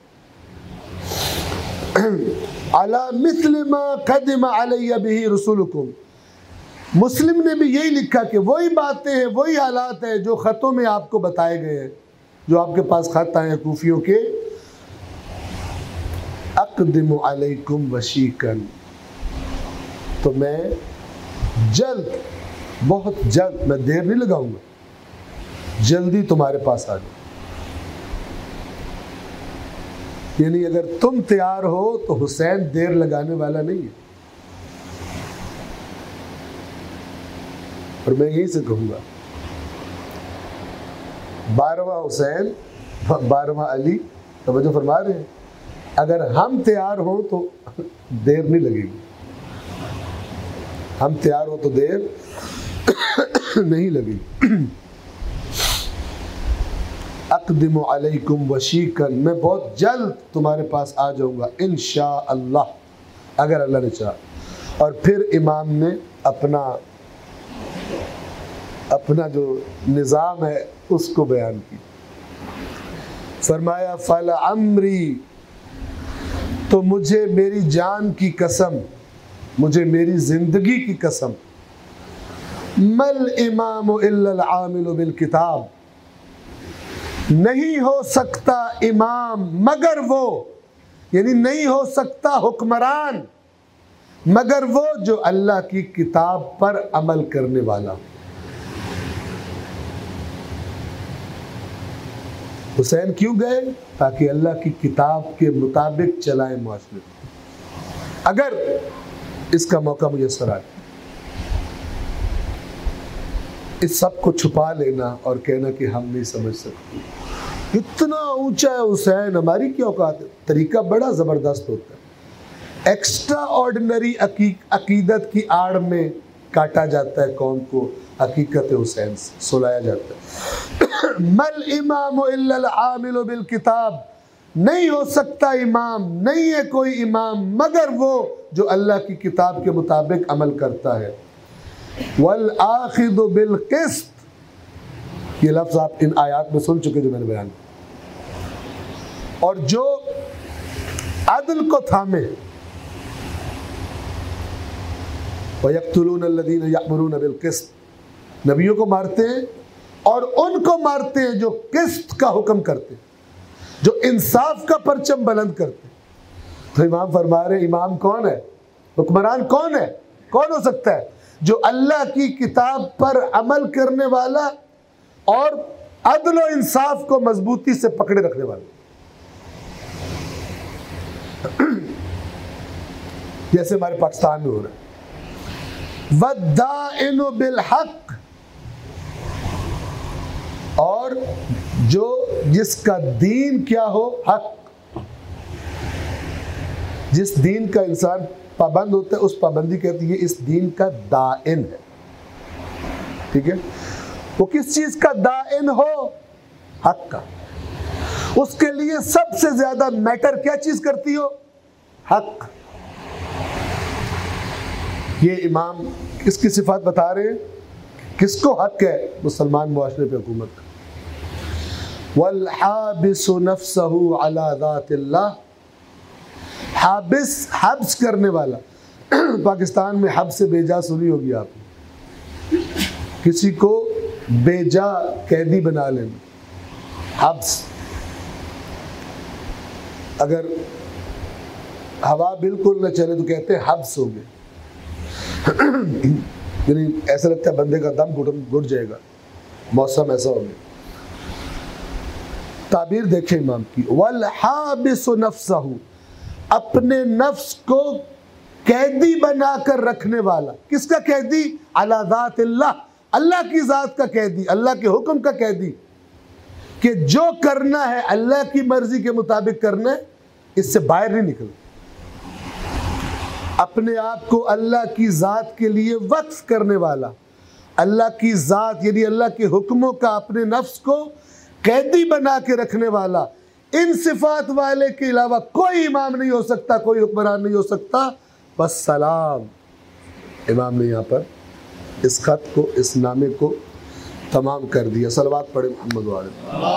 अला मिस्ल मा क़दिम अलैया बिही रसूलुकुम, मुस्लिम ने भी यही लिखा कि वही बातें हैं, वही हालात हैं जो ख़तों में आपको बताए गए हैं, जो आपके पास ख़त आए हैं कूफियों के। अक़दिमु अलैकुम वशीकन, तो मैं जल्द, बहुत जल्द, मैं देर नहीं लगाऊंगा, जल्दी तुम्हारे पास आ जाऊं। यानी अगर तुम तैयार हो तो हुसैन देर लगाने वाला नहीं है। और मैं यही से कहूंगा, 12वां हुसैन 12वां अली, तवज्जो फरमा रहे हैं, अगर हम तैयार हो तो देर नहीं लगेगी, हम तैयार हो तो देर नहीं लगेगी। अक़दिमु अलैकुम वशीकन, मैं बहुत जल्द तुम्हारे पास आ जाऊंगा इंशाअल्लाह, अगर अल्लाह ने चाहा। और फिर इमाम ने अपना जो निज़ाम है उसको बयान की। फरमाया फल अमरी, तो मुझे मेरी जान की कसम, मुझे मेरी जिंदगी की कसम, मल इमाम इल्लल आमिल बिल किताब, नहीं हो सकता इमाम मगर वो, यानी नहीं हो सकता हुक्मरान मगर वो जो अल्लाह की किताब पर अमल करने वाला। हुसैन क्यों गए? ताकि अल्लाह की किताब के मुताबिक चलाएं माशरे। अगर इसका मौका मुयस्सर आए, इस सब को छुपा लेना और कहना कि हम नहीं समझ सकते, इतना ऊंचा है हुसैन, हमारी क्या औकात है। तरीका बड़ा ज़बरदस्त होता है, एक्स्ट्रा ऑर्डिनरी अकीदत की आड़ में काटा जाता है कौम को, हकीकत हुसैन से सुलाया जाता है। मल इमाम इल्लल आमिल बिल किताब, नहीं हो सकता इमाम, नहीं है कोई इमाम मगर वो जो अल्लाह की किताब के मुताबिक अमल करता है। वल आखिदु बिल क़िस्त, ये लफ्ज़ आप इन आयात में सुन चुके जो मैंने बयान, और जो अदल को थामे। वयक़्तुलून अल्लज़ीना यअमुरूना बिल क़िस्त, नबियों को मारते हैं और उनको मारते हैं जो किस्त का हुक्म करते, जो इंसाफ का परचम बुलंद करते। तो इमाम फरमा रहे, इमाम कौन है, हुक्मरान कौन है, कौन हो सकता है? जो अल्लाह की किताब पर अमल करने वाला और अदल और इंसाफ को मजबूती से पकड़े रखने वाला। जैसे हमारे पाकिस्तान में हो रहा है। वद्दाइनु बिल हक, और जो जिसका दीन क्या हो, हक, जिस दीन का इंसान पाबंद होता है उस पाबंदी कहती है इस दीन का दाइन है। ठीक है, वो किस चीज का दाइन हो, हक का। उसके लिए सबसे ज्यादा मैटर क्या चीज करती हो, हक। ये इमाम किसकी सिफात बता रहे हैं, किसको हक है, मुसलमान मुआशरे पे हुकूमत का। वल हाबिसु नफ्सहु अला ज़ातिल्लाह, हाबिस हब्स करने वाला। पाकिस्तान में हब्स से बेजा सुनी होगी आपने, किसी को बेजा कैदी बना लेना, हब्स। अगर हवा बिल्कुल न चले तो कहते हैं हब्स हो गए, यानी ऐसा लगता है बंदे का दम घुट जाएगा, मौसम ऐसा हो गया। ताबीर देखें इमाम की, वल हाबिसु नफ्सहु, अपने नफ्स को कैदी बनाकर रखने वाला। किसका कैदी, अला ज़ातिल्लाह, अल्लाह की ज़ात का कैदी, अल्लाह के हुक्म का कैदी, कि जो करना है अल्लाह की मर्जी के मुताबिक करना है, इससे बाहर नहीं निकलना। अपने आप को अल्लाह की ज़ात के लिए वक्फ करने वाला, अल्लाह की ज़ात यानी अल्लाह के हुक्मों का अपने नफ्स को कैदी बना के रखने वाला। इन सिफात वाले के अलावा कोई इमाम नहीं हो सकता, कोई हुक्मरान नहीं हो सकता। बस सलाम। इमाम ने यहाँ पर इस खत को, इस नामे को तमाम कर दिया। सलवात पढ़े मोहम्मद वाले।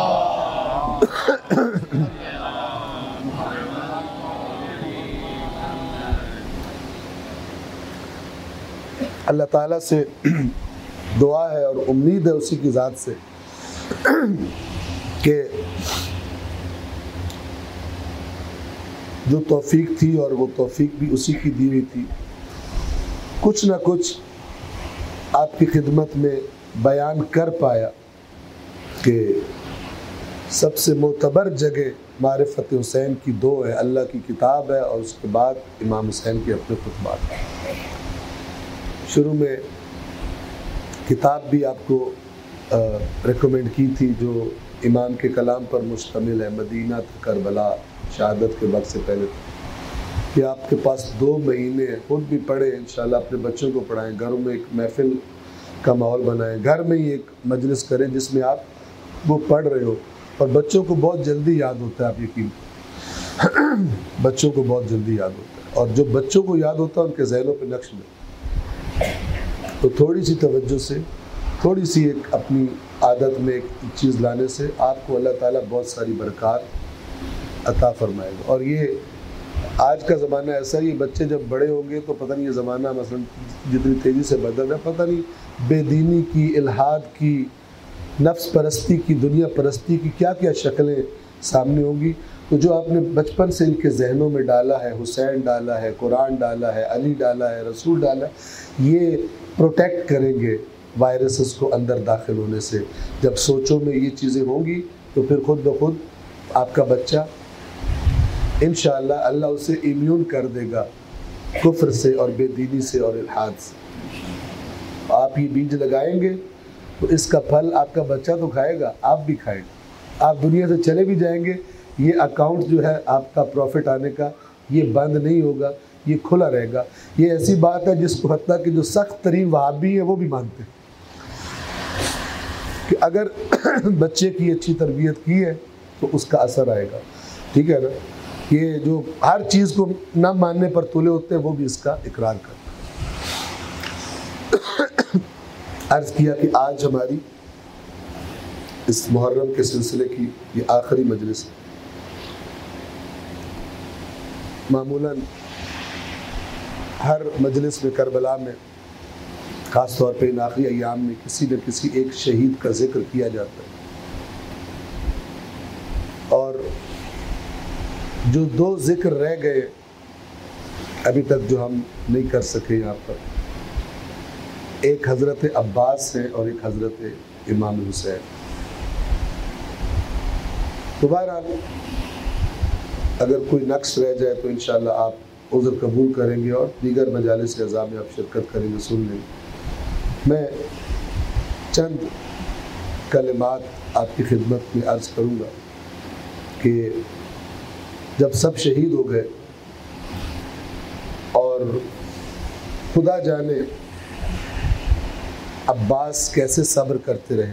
अल्लाह ताला से दुआ है और उम्मीद है उसी की ज़ात से कि जो तौफीक थी, और वो तौफीक भी उसी की दी हुई थी, कुछ ना कुछ आपकी खिदमत में बयान कर पाया कि सबसे मोतबर जगह मारिफत हुसैन की दो है, अल्लाह की किताब है और उसके बाद इमाम हुसैन के अपने खुतबात हैं। शुरू में किताब भी आपको रिकमेंड की थी जो इमाम के कलाम पर मुश्तमिल है, मदीना करबला, शहादत के वक्त से पहले, कि आपके पास 2 महीने खुद भी पढ़ें, इंशाल्लाह अपने बच्चों को पढ़ाएं, घरों में एक महफिल का माहौल बनाएं, घर में ही एक मजलिस करें जिसमें आप वो पढ़ रहे हो। और बच्चों को बहुत जल्दी याद होता है, आप यकीन बच्चों को बहुत जल्दी याद होता है, और जो बच्चों को याद होता है उनके ज़हनों पे नक्श में। तो थोड़ी सी तवज्जो से, थोड़ी सी एक अपनी आदत में एक चीज़ लाने से आपको अल्लाह ताला बहुत सारी बरक़ात अता फरमाएगा। और ये आज का ज़माना ऐसा ही, बच्चे जब बड़े होंगे तो पता नहीं ये ज़माना मसलन जितनी तेज़ी से बदल रहा है, पता नहीं बेदीनी की, इल्हाद की, नफ्स परस्ती की, दुनिया परस्ती की क्या क्या शक्लें सामने होंगी। तो जो आपने बचपन से इनके जहनों में डाला है, हुसैन डाला है, कुरान डाला है, अली डाला है, रसूल डाला है, ये प्रोटेक्ट करेंगे वायरसेस को अंदर दाखिल होने से। जब सोचों में ये चीज़ें होंगी तो फिर खुद ब खुद आपका बच्चा इंशाअल्लाह अल्लाह उसे इम्यून कर देगा कुफ्र से और बेदीनी से और इल्हाद से। आप ये बीज लगाएंगे तो इसका फल आपका बच्चा तो खाएगा, आप भी खाएंगे। आप दुनिया से चले भी जाएंगे, ये अकाउंट जो है आपका प्रॉफिट आने का, ये बंद नहीं होगा, ये खुला रहेगा। ये ऐसी बात है जिसको हत्ता कि जो सख्त तरीन वहाबी है वो भी मानते हैं कि अगर बच्चे की अच्छी तरबियत की है तो उसका असर आएगा। ठीक है ना। ये जो हर चीज़ को न मानने पर तुले होते हैं वो भी इसका इकरार करते हैं। अर्ज़ किया कि आज हमारी इस मुहर्रम के सिलसिले की ये आखिरी मजलिस है। मामूलन हर मजलिस में करबला में, ख़ास तौर पे इन आखिरी अय्याम में किसी न किसी एक शहीद का जिक्र किया जाता है। और जो 2 जिक्र रह गए अभी तक जो हम नहीं कर सके यहाँ पर, एक हज़रत अब्बास है और एक हज़रत इमाम हुसैन। तो बहरहाल अगर कोई नक्स रह जाए तो इंशाअल्लाह आप उज़्र कबूल करेंगे और दीगर मजालिस अज़ा में आप शिरकत करेंगे, सुन लेंगे। मैं चंद कलिमात आपकी खिदमत में अर्ज़ करूँगा कि जब सब शहीद हो गए और खुदा जाने अब्बास कैसे सब्र करते रहे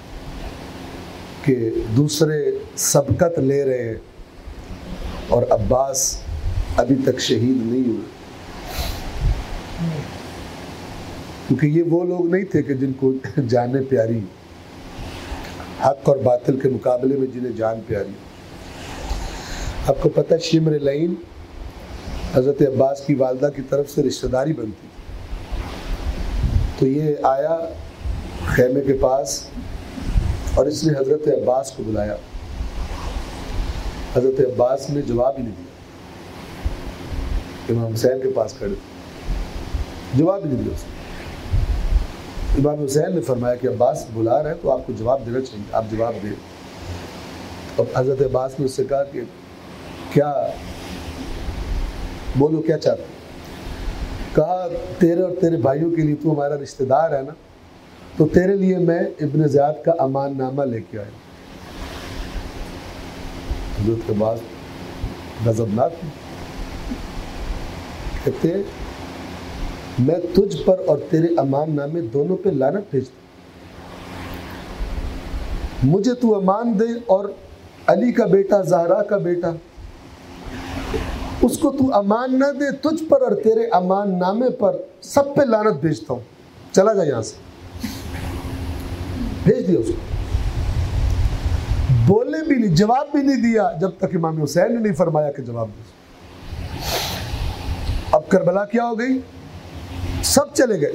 कि दूसरे सबकत ले रहे हैं और अब्बास अभी तक शहीद नहीं हुए, क्योंकि ये वो लोग नहीं थे कि जिनको जाने प्यारी, हक और बातिल के मुकाबले में जिन्हें जान प्यारी। आपको पता है शिमर लईन हज़रत अब्बास की वालदा की तरफ से रिश्तेदारी बनती, तो ये आया खेमे के पास और इसने हज़रत अब्बास को बुलाया। हज़रत अब्बास ने जवाब ही नहीं दिया। इमाम हुसैन के पास खड़े, जवाब ही नहीं दिया उसने। इमाम हुसैन ने फरमाया कि अब्बास बुला रहे हैं तो आपको जवाब देना चाहिए, आप जवाब दें। अब हज़रत अब्बास ने उससे कहा कि क्या बोलो, क्या चाहते? कहा तेरे और तेरे भाइयों के लिए, तू हमारा रिश्तेदार है ना, तो तेरे लिए मैं इब्न ज़ियाद का अमान नामा लेके आया। हज़रत अब्बास गज़बनाक कहते मैं तुझ पर और तेरे अमान नामे दोनों पे लानत भेजता, मुझे तू अमान दे और अली का बेटा ज़हरा का बेटा उसको तू अमान ना दे, तुझ पर और तेरे अमान नामे पर सब पे लानत भेजता हूँ, चला जा यहाँ से। भेज दिया उसको, बोलने भी नहीं, जवाब भी नहीं दिया जब तक इमाम हुसैन ने नहीं फरमाया कि जवाब दे। अब करबला क्या हो गई, सब चले गए।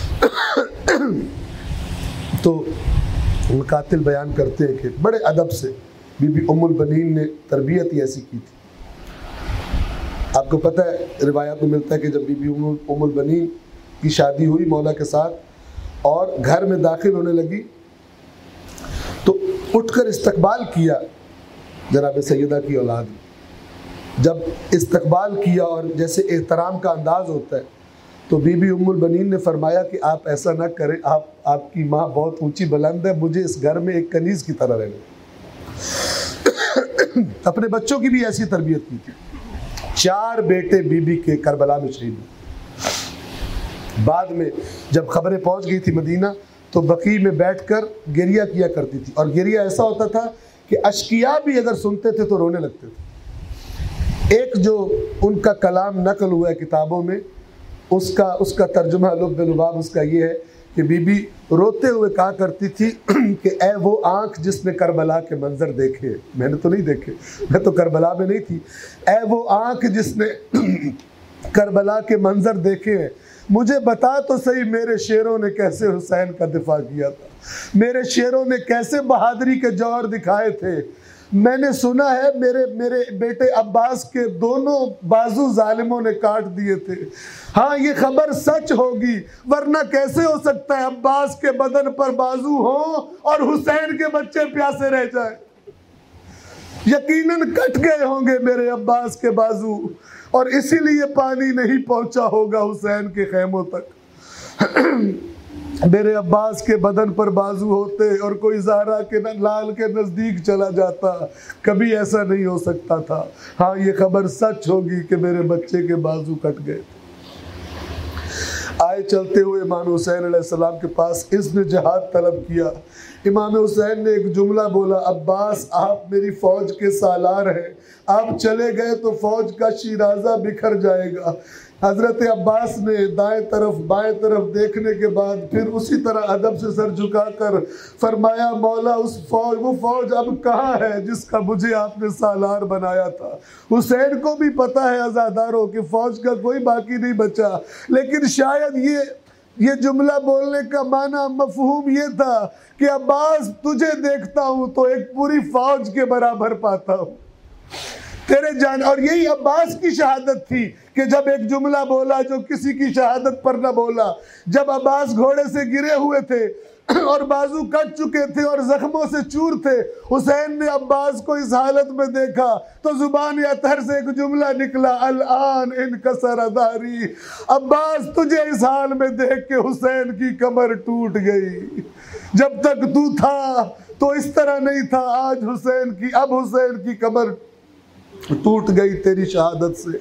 तो मुकातिल बयान करते हैं कि बड़े अदब से बीबी उम्मुल बनीन ने तरबियत ही ऐसी की थी। आपको पता है रिवायत में मिलता है कि जब बीबी उम्मुल बनीन की शादी हुई मौला के साथ और घर में दाखिल होने लगी तो उठकर इस्तकबाल किया जनाब सैयदा की औलाद ने। जब इस्तकबाल किया और जैसे एहतराम का अंदाज होता है तो बीबी उम्मुल बनीन ने फरमाया कि आप ऐसा ना करें, आपकी माँ बहुत ऊंची बुलंद है, मुझे इस घर में एक कनीज की तरह रहना। अपने बच्चों की भी ऐसी तरबियत की थी। 4 बेटे बीबी के करबला में शहीद हुए। बाद में जब खबरें पहुंच गई थी मदीना तो बकी में बैठकर गिरिया किया करती थी, और गिरिया ऐसा होता था कि अशकिया भी अगर सुनते थे तो रोने लगते थे। एक जो उनका कलाम नकल हुआ है किताबों में, उसका तर्जुमा लुब-ए-लुबाब उसका ये है कि बीबी रोते हुए कहा करती थी कि ए वो आँख जिसने करबला के मंजर देखे, मैंने तो नहीं देखे, मैं तो करबला में नहीं थी, ए वो आँख जिसने करबला के मंजर देखे हैं, मुझे बता तो सही मेरे शेरों ने कैसे हुसैन का दिफा किया था, मेरे शेरों ने कैसे बहादुरी के जौहर दिखाए थे। मैंने सुना है मेरे बेटे अब्बास के दोनों बाजू जालिमों ने काट दिए थे। हाँ ये खबर सच होगी, वरना कैसे हो सकता है अब्बास के बदन पर बाजू हो और हुसैन के बच्चे प्यासे रह जाए। यकीनन कट गए होंगे मेरे अब्बास के बाजू और इसीलिए पानी नहीं पहुंचा होगा हुसैन के खेमों तक। मेरे अब्बास के बदन पर बाजू होते और कोई ज़हरा के लाल के नज़दीक चला जाता, कभी ऐसा नहीं हो सकता था। हाँ ये खबर सच होगी कि मेरे बच्चे के बाजू कट गए। आए चलते हुए इमाम हुसैन अलैहिस्सलाम के पास, इसने जिहाद तलब किया। इमाम हुसैन ने एक जुमला बोला, अब्बास आप मेरी फ़ौज के सालार हैं, आप चले गए तो फ़ौज का शिराजा बिखर जाएगा। हज़रत अब्बास ने दाएं तरफ बाएं तरफ देखने के बाद फिर उसी तरह अदब से सर झुकाकर फरमाया, मौला वो फौज अब कहाँ है जिसका मुझे आपने सालार बनाया था। हुसैन को भी पता है अज़ादारों कि फौज का कोई बाकी नहीं बचा, लेकिन शायद ये जुमला बोलने का माना मफहूम ये था कि अब्बास तुझे देखता हूँ तो एक पूरी फौज के बराबर पाता हूँ तेरे जान। और यही अब्बास की शहादत थी कि जब एक जुमला बोला जो किसी की शहादत पर न बोला। जब अब्बास घोड़े से गिरे हुए थे और बाजू कट चुके थे और जख्मों से चूर थे। हुसैन ने अब्बास को इस हालत में देखा तो जुबान अतहर से एक जुमला निकला, अल-आन इनकसर अदारी। अब्बास तुझे इस हाल में देख के हुसैन की कमर टूट गई। जब तक तू था तो इस तरह नहीं था, अब हुसैन की कमर टूट गई तेरी शहादत से।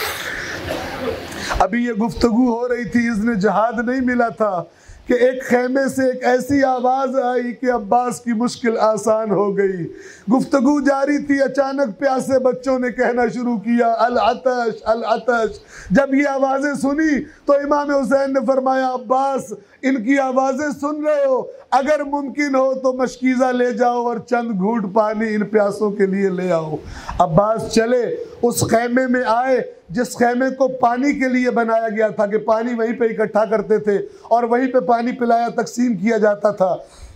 अभी ये गुफ्तगू हो रही थी, इसने जहाद नहीं मिला था कि एक खेमे से एक ऐसी आवाज आई कि अब्बास की मुश्किल आसान हो गई। गुफ्तगू जारी थी, अचानक प्यासे बच्चों ने कहना शुरू किया, अल अतश अल अतश। जब ये आवाजें सुनी तो इमाम हुसैन ने फरमाया, अब्बास इनकी आवाजें सुन रहे हो, अगर मुमकिन हो तो मशकीज़ा ले जाओ और चंद घूंट पानी इन प्यासों के लिए ले आओ। अब्बास चले, उस खेमे में आए जिस खेमे को पानी के लिए बनाया गया था कि पानी वहीं पे इकट्ठा करते थे और वहीं पे पानी पिलाया तकसीम किया जाता था।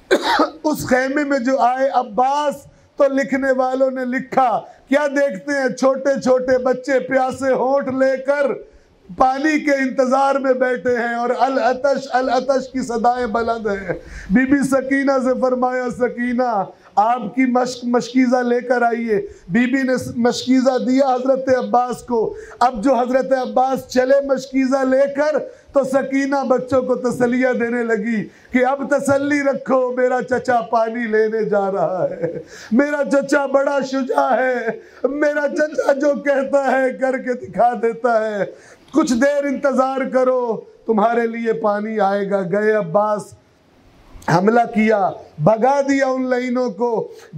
उस खेमे में जो आए अब्बास, तो लिखने वालों ने लिखा, क्या देखते हैं छोटे छोटे बच्चे प्यासे होंठ लेकर पानी के इंतजार में बैठे हैं और अल अतश की सदाएं बुलंद हैं। बीबी सकीना से फरमाया, सकीना आपकी मशकीज़ा लेकर आइए। बीबी ने मशकीज़ा दिया हज़रत अब्बास को। अब जो हज़रत अब्बास चले मशकीज़ा लेकर, तो सकीना बच्चों को तसलिया देने लगी कि अब तसल्ली रखो, मेरा चचा पानी लेने जा रहा है, मेरा चचा बड़ा शुजा है, मेरा चचा जो कहता है करके दिखा देता है, कुछ देर इंतजार करो, तुम्हारे लिए पानी आएगा। गए अब्बास, हमला किया, भगा दिया उन लाइनों को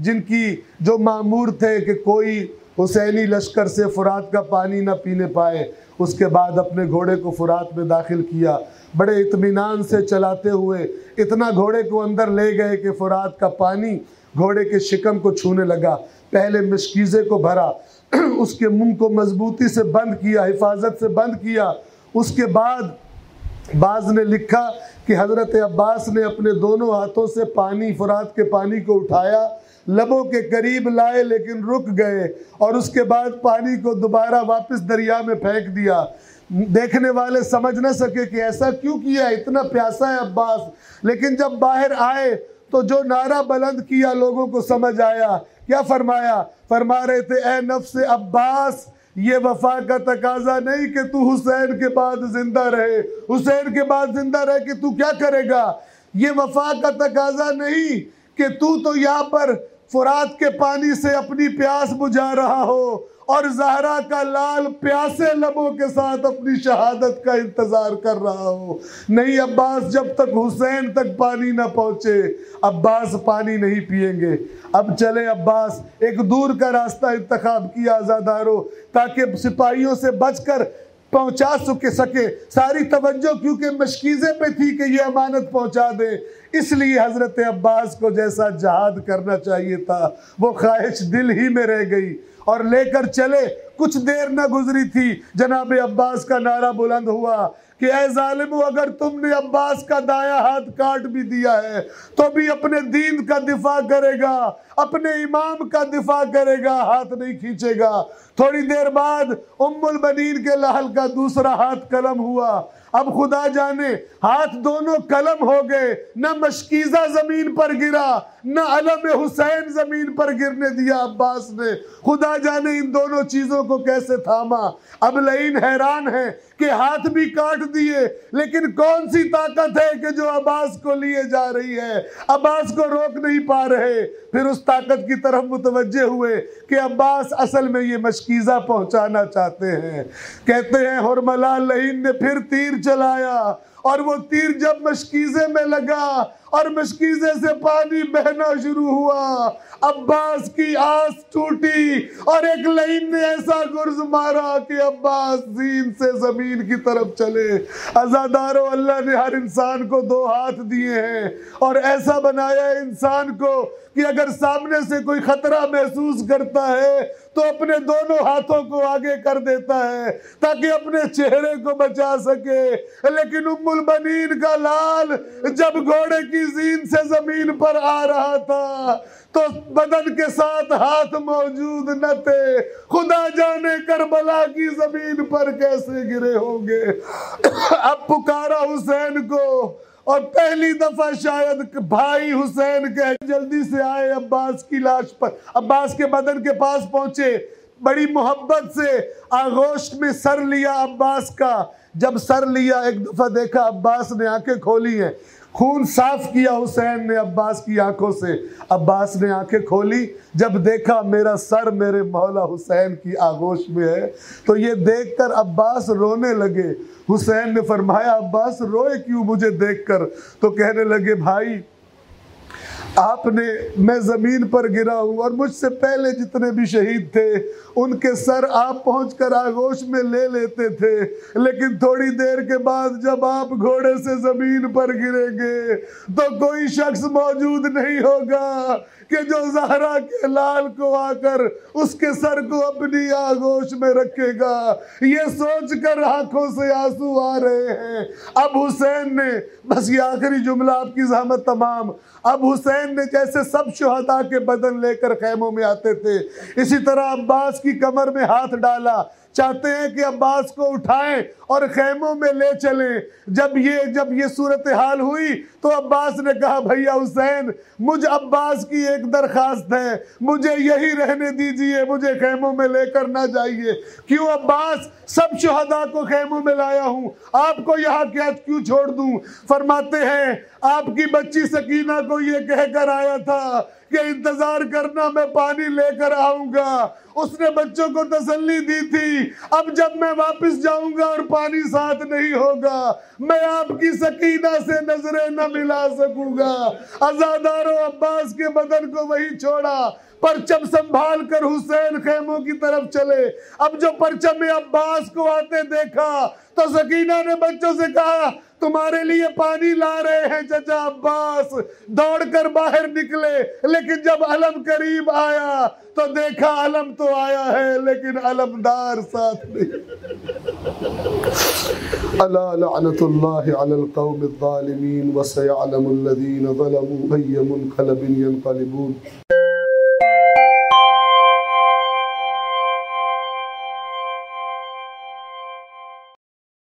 जो मामूर थे कि कोई हुसैनी लश्कर से फुरात का पानी ना पीने पाए। उसके बाद अपने घोड़े को फुरात में दाखिल किया, बड़े इत्मीनान से चलाते हुए इतना घोड़े को अंदर ले गए कि फुरात का पानी घोड़े के शिकम को छूने लगा। पहले मशकीज़े को भरा, उसके मुंह को मजबूती से बंद किया, हिफाजत से बंद किया। उसके बाद बाज ने लिखा कि हज़रत अब्बास ने अपने दोनों हाथों से पानी, फुरात के पानी को उठाया, लबों के करीब लाए लेकिन रुक गए और उसके बाद पानी को दोबारा वापस दरिया में फेंक दिया। देखने वाले समझ न सके कि ऐसा क्यों किया, इतना प्यासा है अब्बास। लेकिन जब बाहर आए तो जो नारा बुलंद किया लोगों को समझ आया। क्या फरमाया? फरमा रहे थे, ए नफ्स अब्बास, ये वफा का तकाजा नहीं कि तू हुसैन के बाद जिंदा रहे, हुसैन के बाद जिंदा रहे कि तू क्या करेगा। ये वफा का तकाजा नहीं कि तू तो यहाँ पर फुरात के पानी से अपनी प्यास बुझा रहा हो और ज़हरा का लाल प्यासे लबों के साथ अपनी शहादत का इंतजार कर रहा हो। नहीं अब्बास, जब तक हुसैन तक पानी ना पहुंचे अब्बास पानी नहीं पिएंगे। अब चले अब्बास, एक दूर का रास्ता इंतखाब किया आज़ादारों, ताकि सिपाहियों से बचकर पहुंचा सके। सारी तवज्जो क्योंकि मशकीज़े पे थी कि ये अमानत पहुंचा दे, इसलिए हज़रत अब्बास को जैसा जहाद करना चाहिए था वो ख्वाहिश दिल ही में रह गई और लेकर चले। कुछ देर न गुजरी थी, जनाब अब्बास का नारा बुलंद हुआ कि ऐ जालिमो, अगर तुमने अब्बास का दायां हाथ काट भी दिया है तो भी अपने दीन का दिफा करेगा, अपने इमाम का दिफा करेगा, हाथ नहीं खींचेगा। थोड़ी देर बाद उम्मुल बनीन के लहल का दूसरा हाथ कलम हुआ। अब खुदा जाने हाथ दोनों कलम हो गए, न मशकीज़ा जमीन पर गिरा न अलम हुसैन जमीन पर गिरने दिया अब्बास ने। खुदा जाने इन दोनों चीजों को कैसे थामा। अब लईन हैरान है कि हाथ भी काट दिए, लेकिन कौन सी ताकत है कि जो अब्बास को लिए जा रही है, अब्बास को रोक नहीं पा रहे। फिर उस ताकत की तरफ मुतवज्जे हुए कि अब्बास असल में ये मशकीज़ा पहुंचाना चाहते हैं। कहते हैं हुरमला लईन ने फिर तीर चलाया और वो तीर जब मशकीज़े में लगा और मशकीज़े से पानी बहना शुरू हुआ, अब्बास की आस टूटी और एक लाइन ने ऐसा गुर्ज मारा कि अब्बास जीन से जमीन की तरफ चले। अज़ादारों, अल्लाह ने हर इंसान को दो हाथ दिए हैं और ऐसा बनाया है इंसान को कि अगर सामने से कोई खतरा महसूस करता है तो अपने दोनों हाथों को आगे कर देता है ताकि अपने चेहरे को बचा सके। लेकिन उम्मुल बनीन का लाल जब घोड़े की जीन से जमीन पर आ रहा था तो बदन के साथ हाथ मौजूद न थे। खुदा जाने करबला की जमीन पर कैसे गिरे होंगे। अब पुकारा हुसैन को और पहली दफा शायद भाई हुसैन कहे जल्दी से आए अब्बास की लाश पर। अब्बास के बदन के पास पहुंचे, बड़ी मोहब्बत से आगोश में सर लिया अब्बास का। जब सर लिया एक दफा देखा अब्बास ने आंखें खोली हैं, खून साफ किया हुसैन ने अब्बास की आंखों से। अब्बास ने आंखें खोली, जब देखा मेरा सर मेरे मौला हुसैन की आगोश में है, तो ये देखकर अब्बास रोने लगे। हुसैन ने फरमाया अब्बास रोए क्यों मुझे देखकर? तो कहने लगे भाई आपने, मैं जमीन पर गिरा हूं और मुझसे पहले जितने भी शहीद थे उनके सर आप पहुंचकर आगोश में ले लेते थे, लेकिन थोड़ी देर के बाद जब आप घोड़े से जमीन पर गिरेंगे तो कोई शख्स मौजूद नहीं होगा कि जो ज़हरा के लाल को आकर उसके सर को अपनी आगोश में रखेगा। ये सोचकर आंखों से आंसू आ रहे हैं। अब हुसैन ने, बस ये आखिरी जुमला आपकी ज़हमत तमाम, अब हुसैन ने जैसे सब शुहदा के बदन लेकर खैमों में आते थे, इसी तरह अब्बास की कमर में हाथ डाला, चाहते हैं कि अब्बास को उठाएं और खैमों में ले चलें। जब ये सूरत हाल हुई तो अब्बास ने कहा भैया हुसैन, मुझ अब्बास की एक दरखास्त है, मुझे यही रहने दीजिए, मुझे खैमों में लेकर ना जाइए। क्यों अब्बास, सब शुहदा को खैमों में लाया हूं, आपको यहाँ क्या क्यों छोड़ दूं? फरमाते हैं आपकी बच्ची सकीना को ये कहकर आया था कि इंतजार करना, मैं पानी लेकर आऊंगा। उसने बच्चों को तसल्ली दी थी, अब जब मैं वापस जाऊंगा और पानी साथ नहीं होगा, मैं आपकी सकीना से नजरें न मिला सकूंगा। अज़ादारों अब्बास के बदन को वही छोड़ा, परचम संभाल कर हुसैन खैमों की तरफ चले। अब जो परचम में अब्बास को आते देखा तो सकीना ने बच्चों से कहा तुम्हारे लिए पानी ला रहे हैं चचा अब्बास। दौड़कर बाहर निकले, लेकिन जब अलम करीब आया तो देखा अलम तो आया है लेकिन अलमदार साथ नहीं। अला लअनतुल्लाहि अलल कौमिज़ ज़ालिमीन व सयअलमुल लज़ीना ज़लमू अय्य मुनक़लबिन यनक़लिबून।